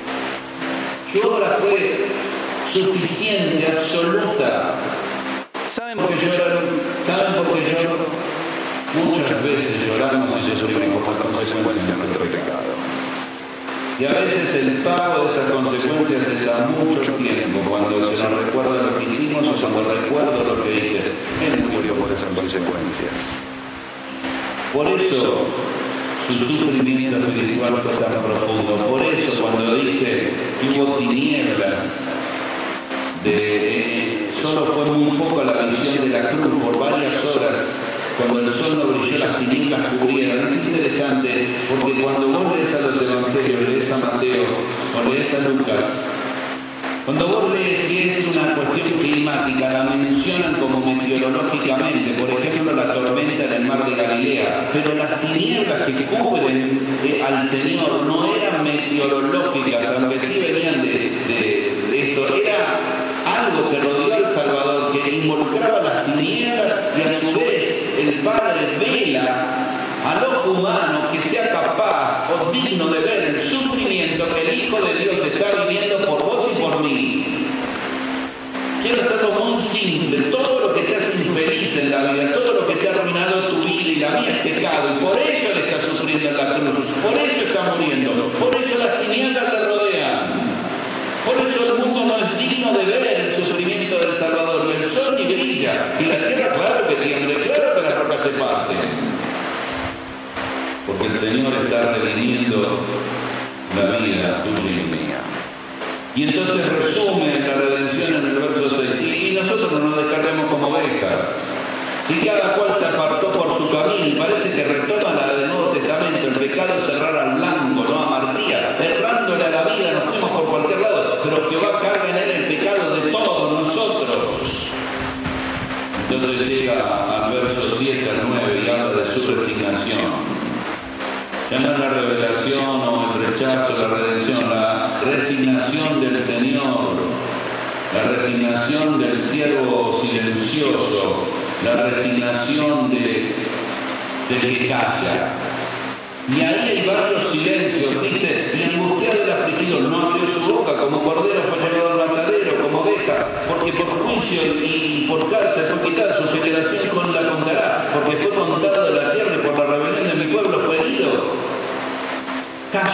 Su obra fue suficiente, absoluta. ¿Saben por qué lloran? ¿Saben por qué lloro? Muchas veces lloramos y sufrimos por las consecuencias de nuestro pecado. Y a veces el pago de esas consecuencias se da mucho tiempo, cuando se nos recuerda lo que hicimos o cuando recuerdo lo que hice. Él murió por esas consecuencias. Por eso su sufrimiento espiritual fue tan profundo. Por eso cuando dice que hubo tinieblas, de, eh, solo fue muy poco la visión de la cruz por varias horas. Cuando el sol no brilló, las tinieblas cubrieron. Es interesante porque cuando vos lees a los evangelios, lees a Mateo o lees a Lucas, cuando vos lees si es una cuestión climática, la mencionan como meteorológicamente, por ejemplo la tormenta en el mar de Galilea, pero las tinieblas que cubren eh, al Señor no eran meteorológicas, aunque sí venían de, de, de esto, era algo que rodeó al Salvador, que involucraba las tinieblas y a su vez el Padre vela al ojo humano que sea capaz o digno de ver el sufrimiento que el Hijo de Dios está viviendo por vos y por mí. Quiero hacerlo muy simple. Todo lo que te hace infeliz en la vida, todo lo que te ha arruinado tu vida y la mía es pecado, y por eso le está sufriendo en la cruz, por eso está muriendo, por eso las tinieblas le rodean, por eso el mundo no es digno de ver el sufrimiento del Salvador, y el sol ni brilla, y la tierra claro que tiembla, claro que las rocas se parten. Porque el Señor está redimiendo la vida tuya y mía. Y entonces resume la redención en el verso seis. Y nosotros no nos descarguemos como ovejas. Y cada cual se apartó por su camino. Y parece que retoma la del Nuevo Testamento. El pecado cerrar al blanco, no amartía. Errándole a la vida, nos fuimos por cualquier lado. Pero Jehová carga en él el pecado de todos nosotros. Entonces llega al verso siete al nueve y habla de su resignación. Ya no es la revelación o el rechazo, la redención, la resignación del Señor, la resignación del siervo silencioso, la resignación de, del que calla. Y ahí hay varios silencios. Dice, y angustiado el afligido no abrió su boca, como cordero fue llevado al matadero, como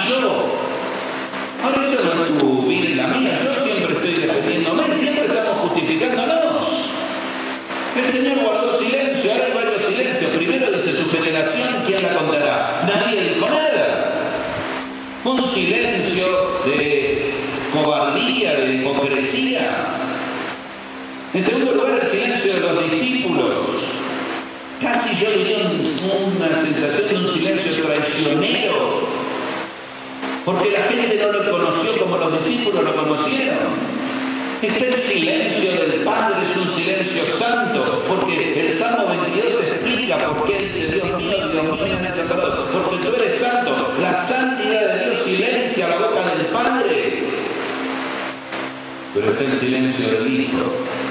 yo. Ahora eso no es tu vida y la mía, yo siempre estoy defendiéndome, siempre estamos justificándonos. El Señor guardó silencio, ahora hay varios silencios. Primero dice su generación, ¿quién la contará? Nadie dijo nada. Un silencio de cobardía, de hipocresía. En segundo lugar, el silencio de los discípulos. Casi yo diría una sensación de un silencio traicionero. Porque la gente no lo conoció como los discípulos lo conocieron. Este el silencio del Padre es un silencio santo, porque el Salmo veintidós explica por qué dice Dios mío, Dios mío, me has salvado, porque tú eres santo. La santidad de Dios silencia la boca del Padre, pero está el silencio del Hijo,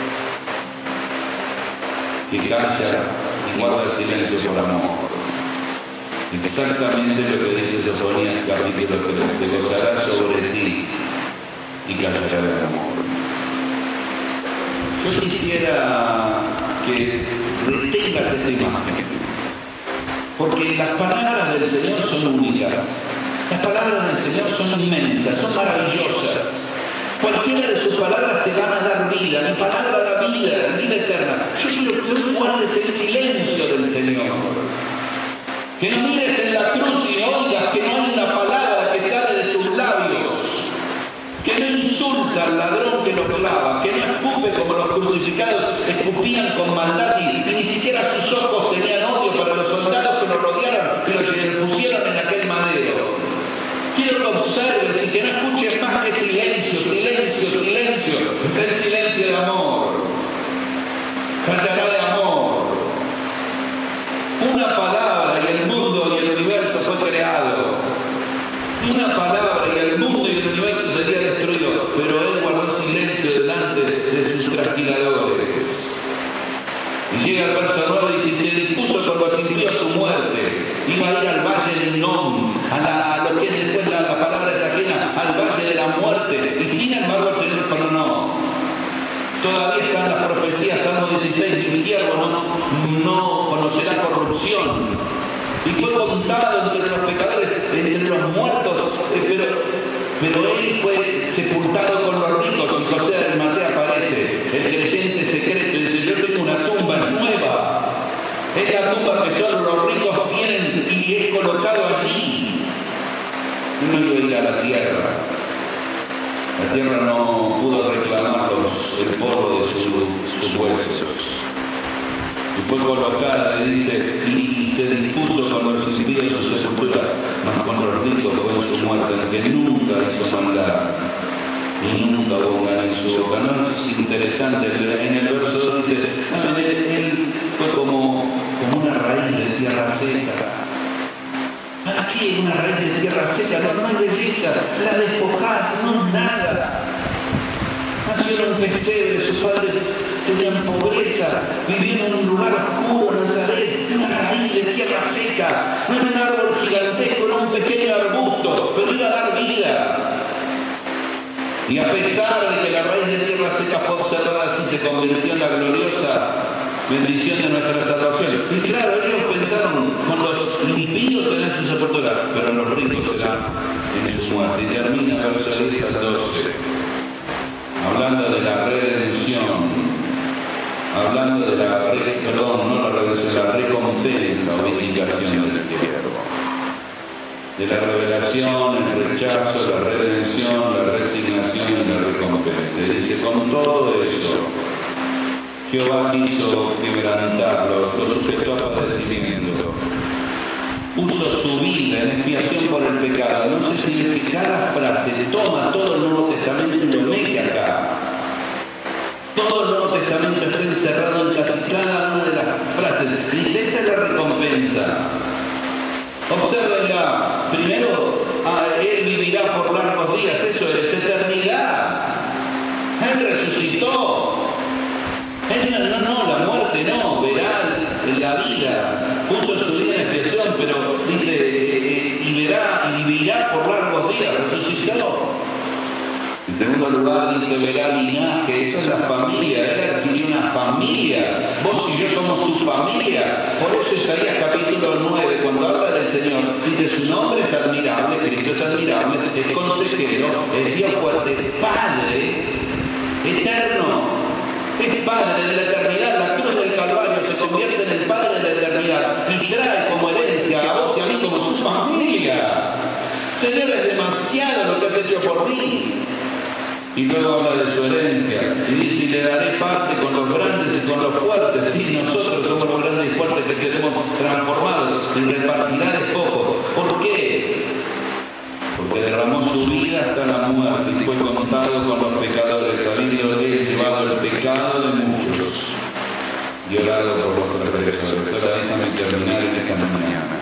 que calla y guarda el silencio por amor. Exactamente lo que dice Sofonías capítulo tres, se gozará sobre ti y callará el amor. Yo quisiera que retengas esa imagen, porque las palabras del Señor son únicas, las palabras del Señor son inmensas, son maravillosas. Cualquiera de sus palabras te van a dar vida, mi palabra da vida, vida eterna. Yo quiero que hoy guardes el silencio del Señor, que no mires en la cruz y oigas que no hay una palabra que sale de sus labios, que no insulta al ladrón que lo clava, que no escupe como los crucificados escupían con maldad y, y ni siquiera sus ojos tenían odio para los soldados que lo rodearon y lo pusieron en aquel madero. Quiero que observes y que no escuches más que silencio, silencio, silencio. Es el silencio de amor. Callará de amor. Una palabra y el mundo y el universo fue creado. Una palabra y el mundo y el universo sería destruido, pero él guardó silencio delante de sus trasquiladores. Y llega el verso nueve y dice, se dispuso con los impíos su muerte. Iba a ir al valle del Nom, a, la, a lo que es después la, la palabra es ajena, al valle de la muerte. Y sin embargo el Señor dijo, no. Todavía están las profecías, Salmo dieciséis, mi siervo no, no conocerá corrupción. Y fue contado entre los pecadores, entre los muertos, pero, pero él fue sepultado con los ricos, y José de Arimatea aparece, el creyente secreto, y dice, yo tengo una tumba nueva, es la tumba que solo los ricos tienen y es colocado allí. No iba a ir a la tierra, la tierra no pudo reclamar los, el polvo de su, sus huesos. Y fue colocada, le dice, y se dispuso con los impíos su sepultura, mas con los ricos fue su muerte, que nunca hizo maldad, y nunca hubo un gana en su boca. No es interesante, en el verso dos dice, ¿saben? Él, él fue como, como una raíz de tierra seca. Aquí hay una raíz de tierra seca, no hay belleza, la despojás, no nada. Nació en un pesebre, sus padres tenían pobreza, vivían en un lugar oscuro, Nazaret, una raíz de tierra seca, no era un árbol gigantesco, era un pequeño arbusto, pero iba a dar vida. Y a pesar de que la raíz de tierra seca fue observada así, se convirtió en la gloriosa bendición de nuestra salvación. Y claro, ellos pensaron con los impíos en su sepultura, pero los ricos serán en su muerte. Y termina el verso diez al doce. Hablando de la redención, hablando de la, perdón, no la redención, la recompensa o vindicación del siervo. De la revelación, el rechazo, la redención, la resignación y la recompensa. Dice, con todo eso, Jehová quiso quebrantarlo, lo sujetó a padecimiento. Puso su vida en expiación por el pecado. No sé si cada frase toma todo el Nuevo Testamento y lo mete acá. Todo el Nuevo Testamento está encerrado en casi cada una de las frases. Dice, esta es la recompensa. Obsérvenla. Primero, ah, Él vivirá por largos días. Eso es eternidad. Él resucitó. Él no, no, no, la muerte no, verá la vida. Puso su vida en expiación, pero dice, eh, y verá y vivirá por largos días, resucitó. En segundo lugar, dice, verá linaje, eso es la familia, él adquirió una familia, vos y yo somos su familia. Por eso Isaías capítulo nueve, cuando habla del Señor, dice, su nombre es admirable, Cristo es admirable, es consejero, es Dios fuerte, es Padre eterno, es Padre de la eternidad. La cruz del Calvario se convierte en el Padre de la eternidad y trae como herencia a vos y a mí como su familia. Señor, es demasiado lo que has hecho por mí. Y luego habla de su herencia y dice, le daré parte con los grandes y con los fuertes. Sí, nosotros somos los grandes y fuertes que seremos transformados y repartirá de poco. ¿Por qué? Porque derramó su vida hasta la muerte y fue contado con los pecadores, habiendo él llevado el pecado de muchos y orado por los transgresores. Ahora déjame terminar en esta mañana.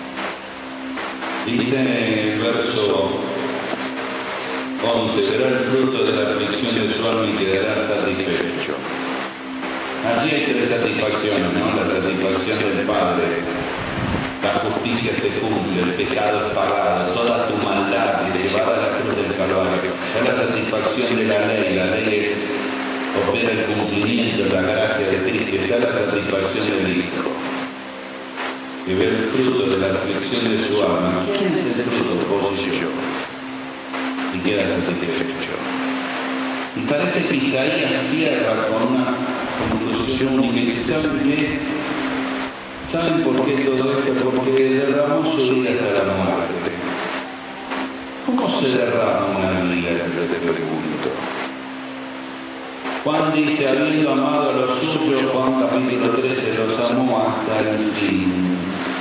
Dice en el verso once, verá el fruto de la aflicción de su alma y quedará satisfecho. Allí hay tres satisfacciones, ¿no? La satisfacción del Padre, la justicia se cumple, el pecado es pagado, toda tu maldad es llevada a la cruz del Calvario. Es la satisfacción de la ley, la ley es opera el cumplimiento, la gracia de Cristo, está la satisfacción del Hijo. Y ver el fruto de la aflicción de su alma. ¿Quién es el fruto? Vos y yo. Y queda satisfecho. Y parece que Isaías cierra con una conclusión única y dice, ¿saben qué? ¿Saben por qué todo esto? Porque derramó su vida hasta la muerte. ¿Cómo se derrama una vida? Yo te pregunto. Juan dice, habiendo amado a los suyos, Juan capítulo trece, los amó hasta el fin.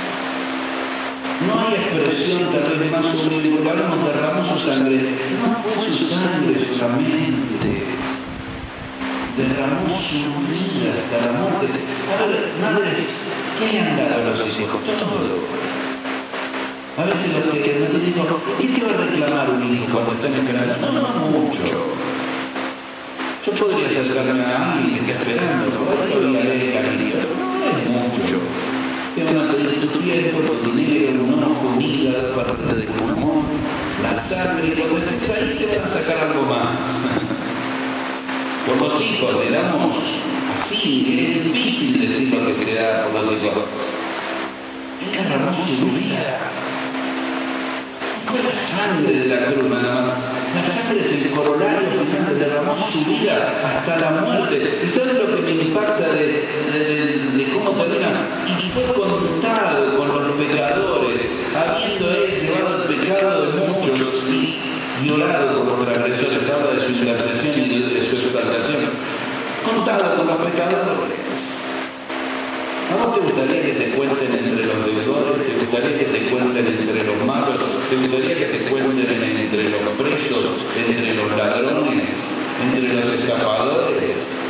No hay expresión tal vez más sublime, porque hablamos de derramó su sangre. No fue su sangre solamente. Derramó su vida hasta la muerte. A ver, madres, ¿qué han dado a los hijos? Todo. A veces lo que no te digo, ¿qué te va a reclamar un hijo cuando está esperando? No, no, mucho. Yo podría acercarme a alguien que está esperando, pero le haré cariño. No es mucho. Te van a pedir tu tiempo, tu dinero, un ojo, un hígado, parte del pulmón, la sangre, y cuando estés ahí te van a sacar algo más. Por los hijos le damos así, es difícil decir lo que se da por los hijos. Él derramó su vida. No fue la sangre de la cruz nada más. La sangre es el corolario final, derramó su vida hasta la muerte. ¿Y sabes lo que me impacta de, de, de, de cómo termina? Y fue contado con los pecadores, habiendo él llevado el pecado de muchos y, y orado por los transgresores, habla de su intercesión y de su exaltación. Contado con los pecadores. ¿A vos te gustaría que te cuenten entre los deudores? ¿Te gustaría que te cuenten entre los malos? ¿Te gustaría que te cuenten entre los presos? ¿Entre los ladrones? ¿Entre los escapadores?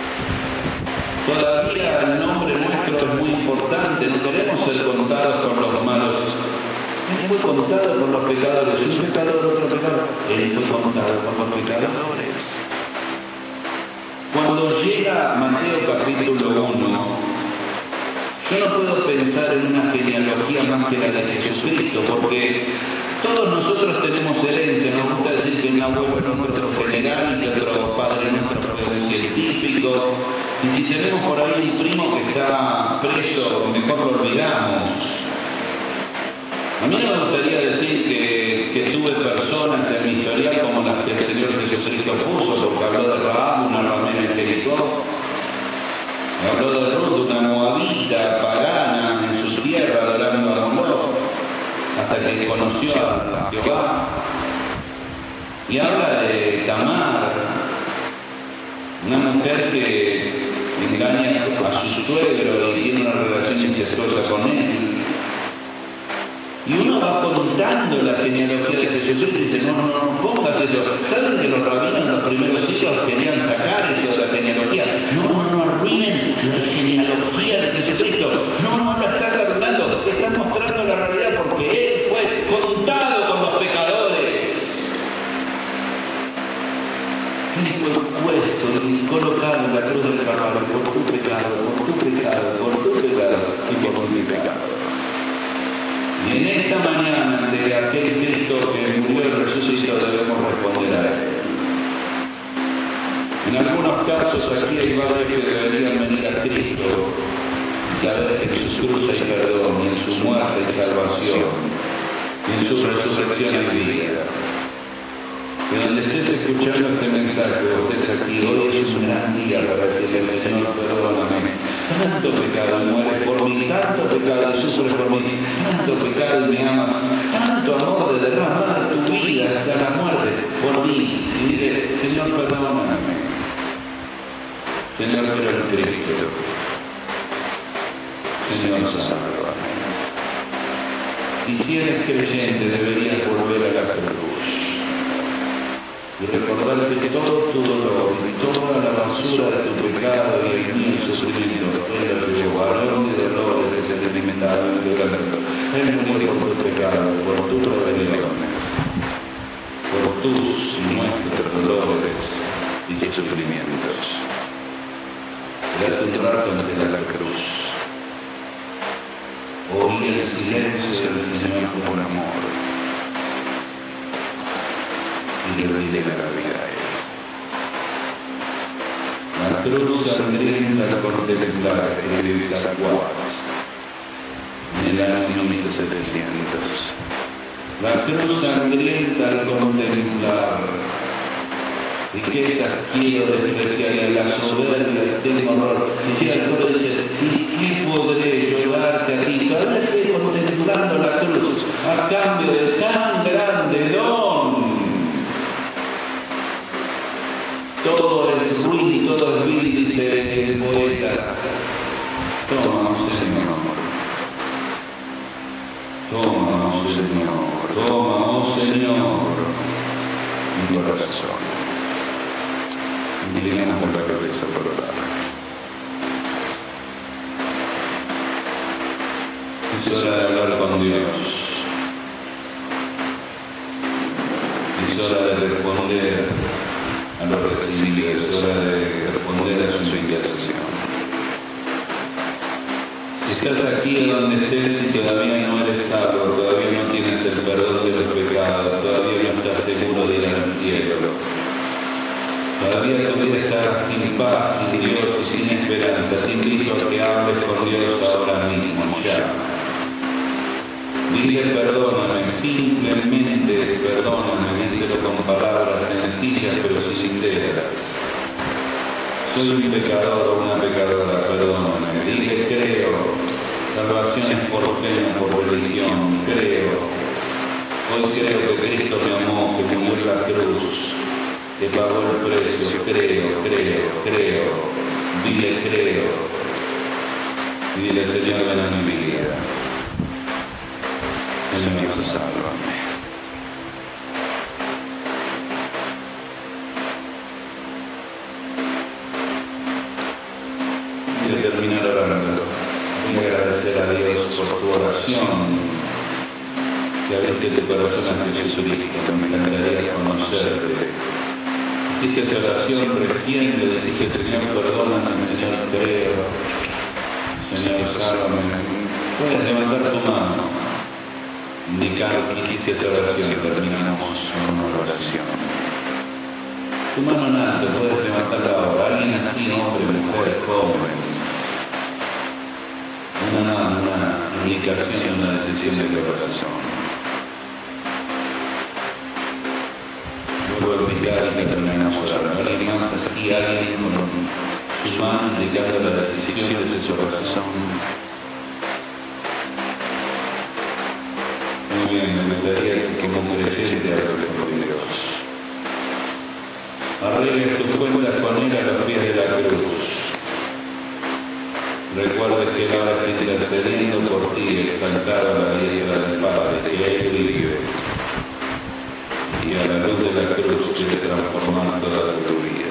Todavía el nombre nuestro es muy importante. No queremos ser contados con los malos. Él fue contado con los pecadores. Un pecador, otro pecador. Él fue contado con los pecadores. Cuando llega Mateo capítulo uno, yo no puedo pensar en una genealogía más que la de Jesucristo, porque todos nosotros tenemos herencia. Nos gusta decir que un abuelo nuestro fue general, que otro padre nuestro fue un científico, y si tenemos por ahí un primo que está preso, mejor lo olvidamos. A mí no me gustaría decir que, que tuve personas en mi historial como las que el Señor Jesucristo puso, porque habló de Rahab, una ramera en Jericó. Habló de Ruth, una moabita pagana en su tierra adorando a Moloch, hasta que conoció a Jehová. Y habla de Tamar, una mujer que engaña a su suegro y tiene una relación incestuosa con él. Y uno va contando la genealogía de Jesús y dice, no, no, no pongas eso. ¿Saben que los rabinos, los primeros hijos, querían sacar eso de la genealogía? No, no, no arruinen la genealogía de Jesucristo. No, no, lo estás arruinando. Estás mostrando la realidad porque Él fue contado con los pecadores. Él fue puesto y colocado en la cruz del Calvario por tu pecado, por tu pecado, por tu pecado y por mi pecado. Y en esta mañana, ante aquel Cristo que murió y resucitó, debemos responder a Él. En algunos casos aquí hay varios que deberían venir a Cristo y saber que en su cruz hay perdón, y en su muerte hay salvación, y en su resurrección hay vida. De donde estés escuchando este mensaje, o estés aquí, hoy es un gran día para decirle, Señor, perdóname. Tanto pecado muere por mí, tanto pecado sufre por mí, tanto pecado me amas, tanto amor de derramar tu vida hasta la muerte por mí. Y diré, Señor, perdóname. Señor, creo en Cristo. Señor, sálvame. Y si eres creyente, deberías volver a la cruz y recordar que todo tu dolor y toda la basura de tu pecado y el mío sufrimiento, Él lo llevó, varón de dolores que se alimentaron de dolor. Él murió por tu pecado, por tus rebeliones, por tus y nuestros dolores y sufrimientos. Date un rato ante la cruz. Oí el silencio del Señor por amor. Y le doy la vida a Él. La cruz sangrienta la contemplar, escribió Isaac Watts en el año mil setecientos. La cruz sangrienta al contemplar, riquezas quiero despreciar, la soberbia tengo horror. Y el autor dice, ¿y qué podré yo darte a ti? Cada vez estoy contemplando la cruz, a cambio de tan grande don. Todo es ruin, todo es vil, dice el poeta. Toma, oh Señor. Toma, oh Señor. Toma, oh Señor. Mi corazón. Inclinemos la cabeza por orar. Es hora de hablar con Dios. Es hora de responder a lo recibido, es hora de responder a su invitación. Si estás aquí donde estés y todavía no eres salvo, todavía no tienes el perdón de los pecados, todavía no estás seguro de ir al cielo, todavía tu vida está sin paz, sin Dios y sin esperanza, te invito a que hables con Dios ahora mismo, ya. Dile perdóname, simplemente perdóname, díselo con palabras sencillas pero sinceras. Soy un pecador o una pecadora, perdóname. Dile creo, salvación es por fe, no por religión, creo. Hoy creo que Cristo me amó, que murió en la cruz, que pagó el precio, creo, creo, creo. Dile creo. Y dile Señor, ven a mi vida. Señor, sálvame. Quiero terminar orando. Voy a agradecer a Dios por tu oración. Que abriste tu corazón ante Jesucristo. Me encantaría conocerte. Hice esa oración recién, le dije, Señor, perdóname, Señor, creo. Señor, sálvame. Puedes levantar tu mano. Indicar que hice esta oración y terminamos con una oración. Tu mano en alto, puedes levantarla ahora. Alguien así, hombre, mujer, joven. Una, una indicación, una decisión del corazón. Luego explicar y terminamos ahora. Alguien más así, alguien con su mano indicando la decisión de su corazón. Muy bien, me gustaría que como creyente hables con Dios. Arregles tus cuentas con Él a los pies de la cruz. Recuerda que Él ahora está intercediendo por ti, exaltado a la diestra del Padre, que Él vive. Y a la luz de la cruz quiere transformar toda tu vida.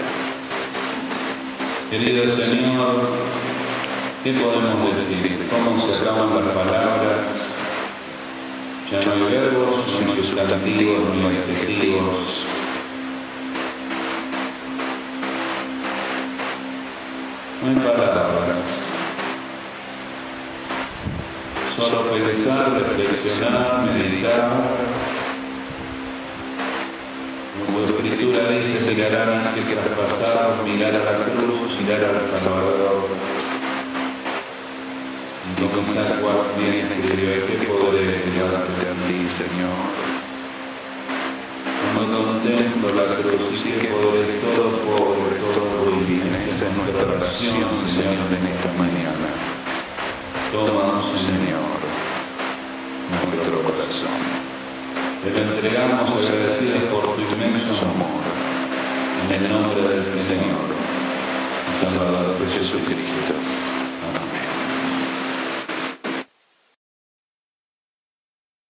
Querido Señor, ¿qué podemos decir? ¿Cómo sacamos las palabras? Ya no hay verbos, no hay sustantivos, no hay adjetivos. No hay palabras. Solo pensar, reflexionar, meditar. Como tu escritura dice, señalar al ángel que traspasaba, mirar a la cruz, mirar al Salvador. Y como esa guardia escribió, ¿qué podré llevarte a ti, Señor? Cuando contemplo la cruz, y que podré todo pobre, todo ruin. Esa es nuestra oración, Señor, en esta mañana. Toma, Señor, nuestro corazón. Te lo entregamos agradecidos por tu inmenso amor. En el nombre del Señor, Salvador Jesucristo. Amén.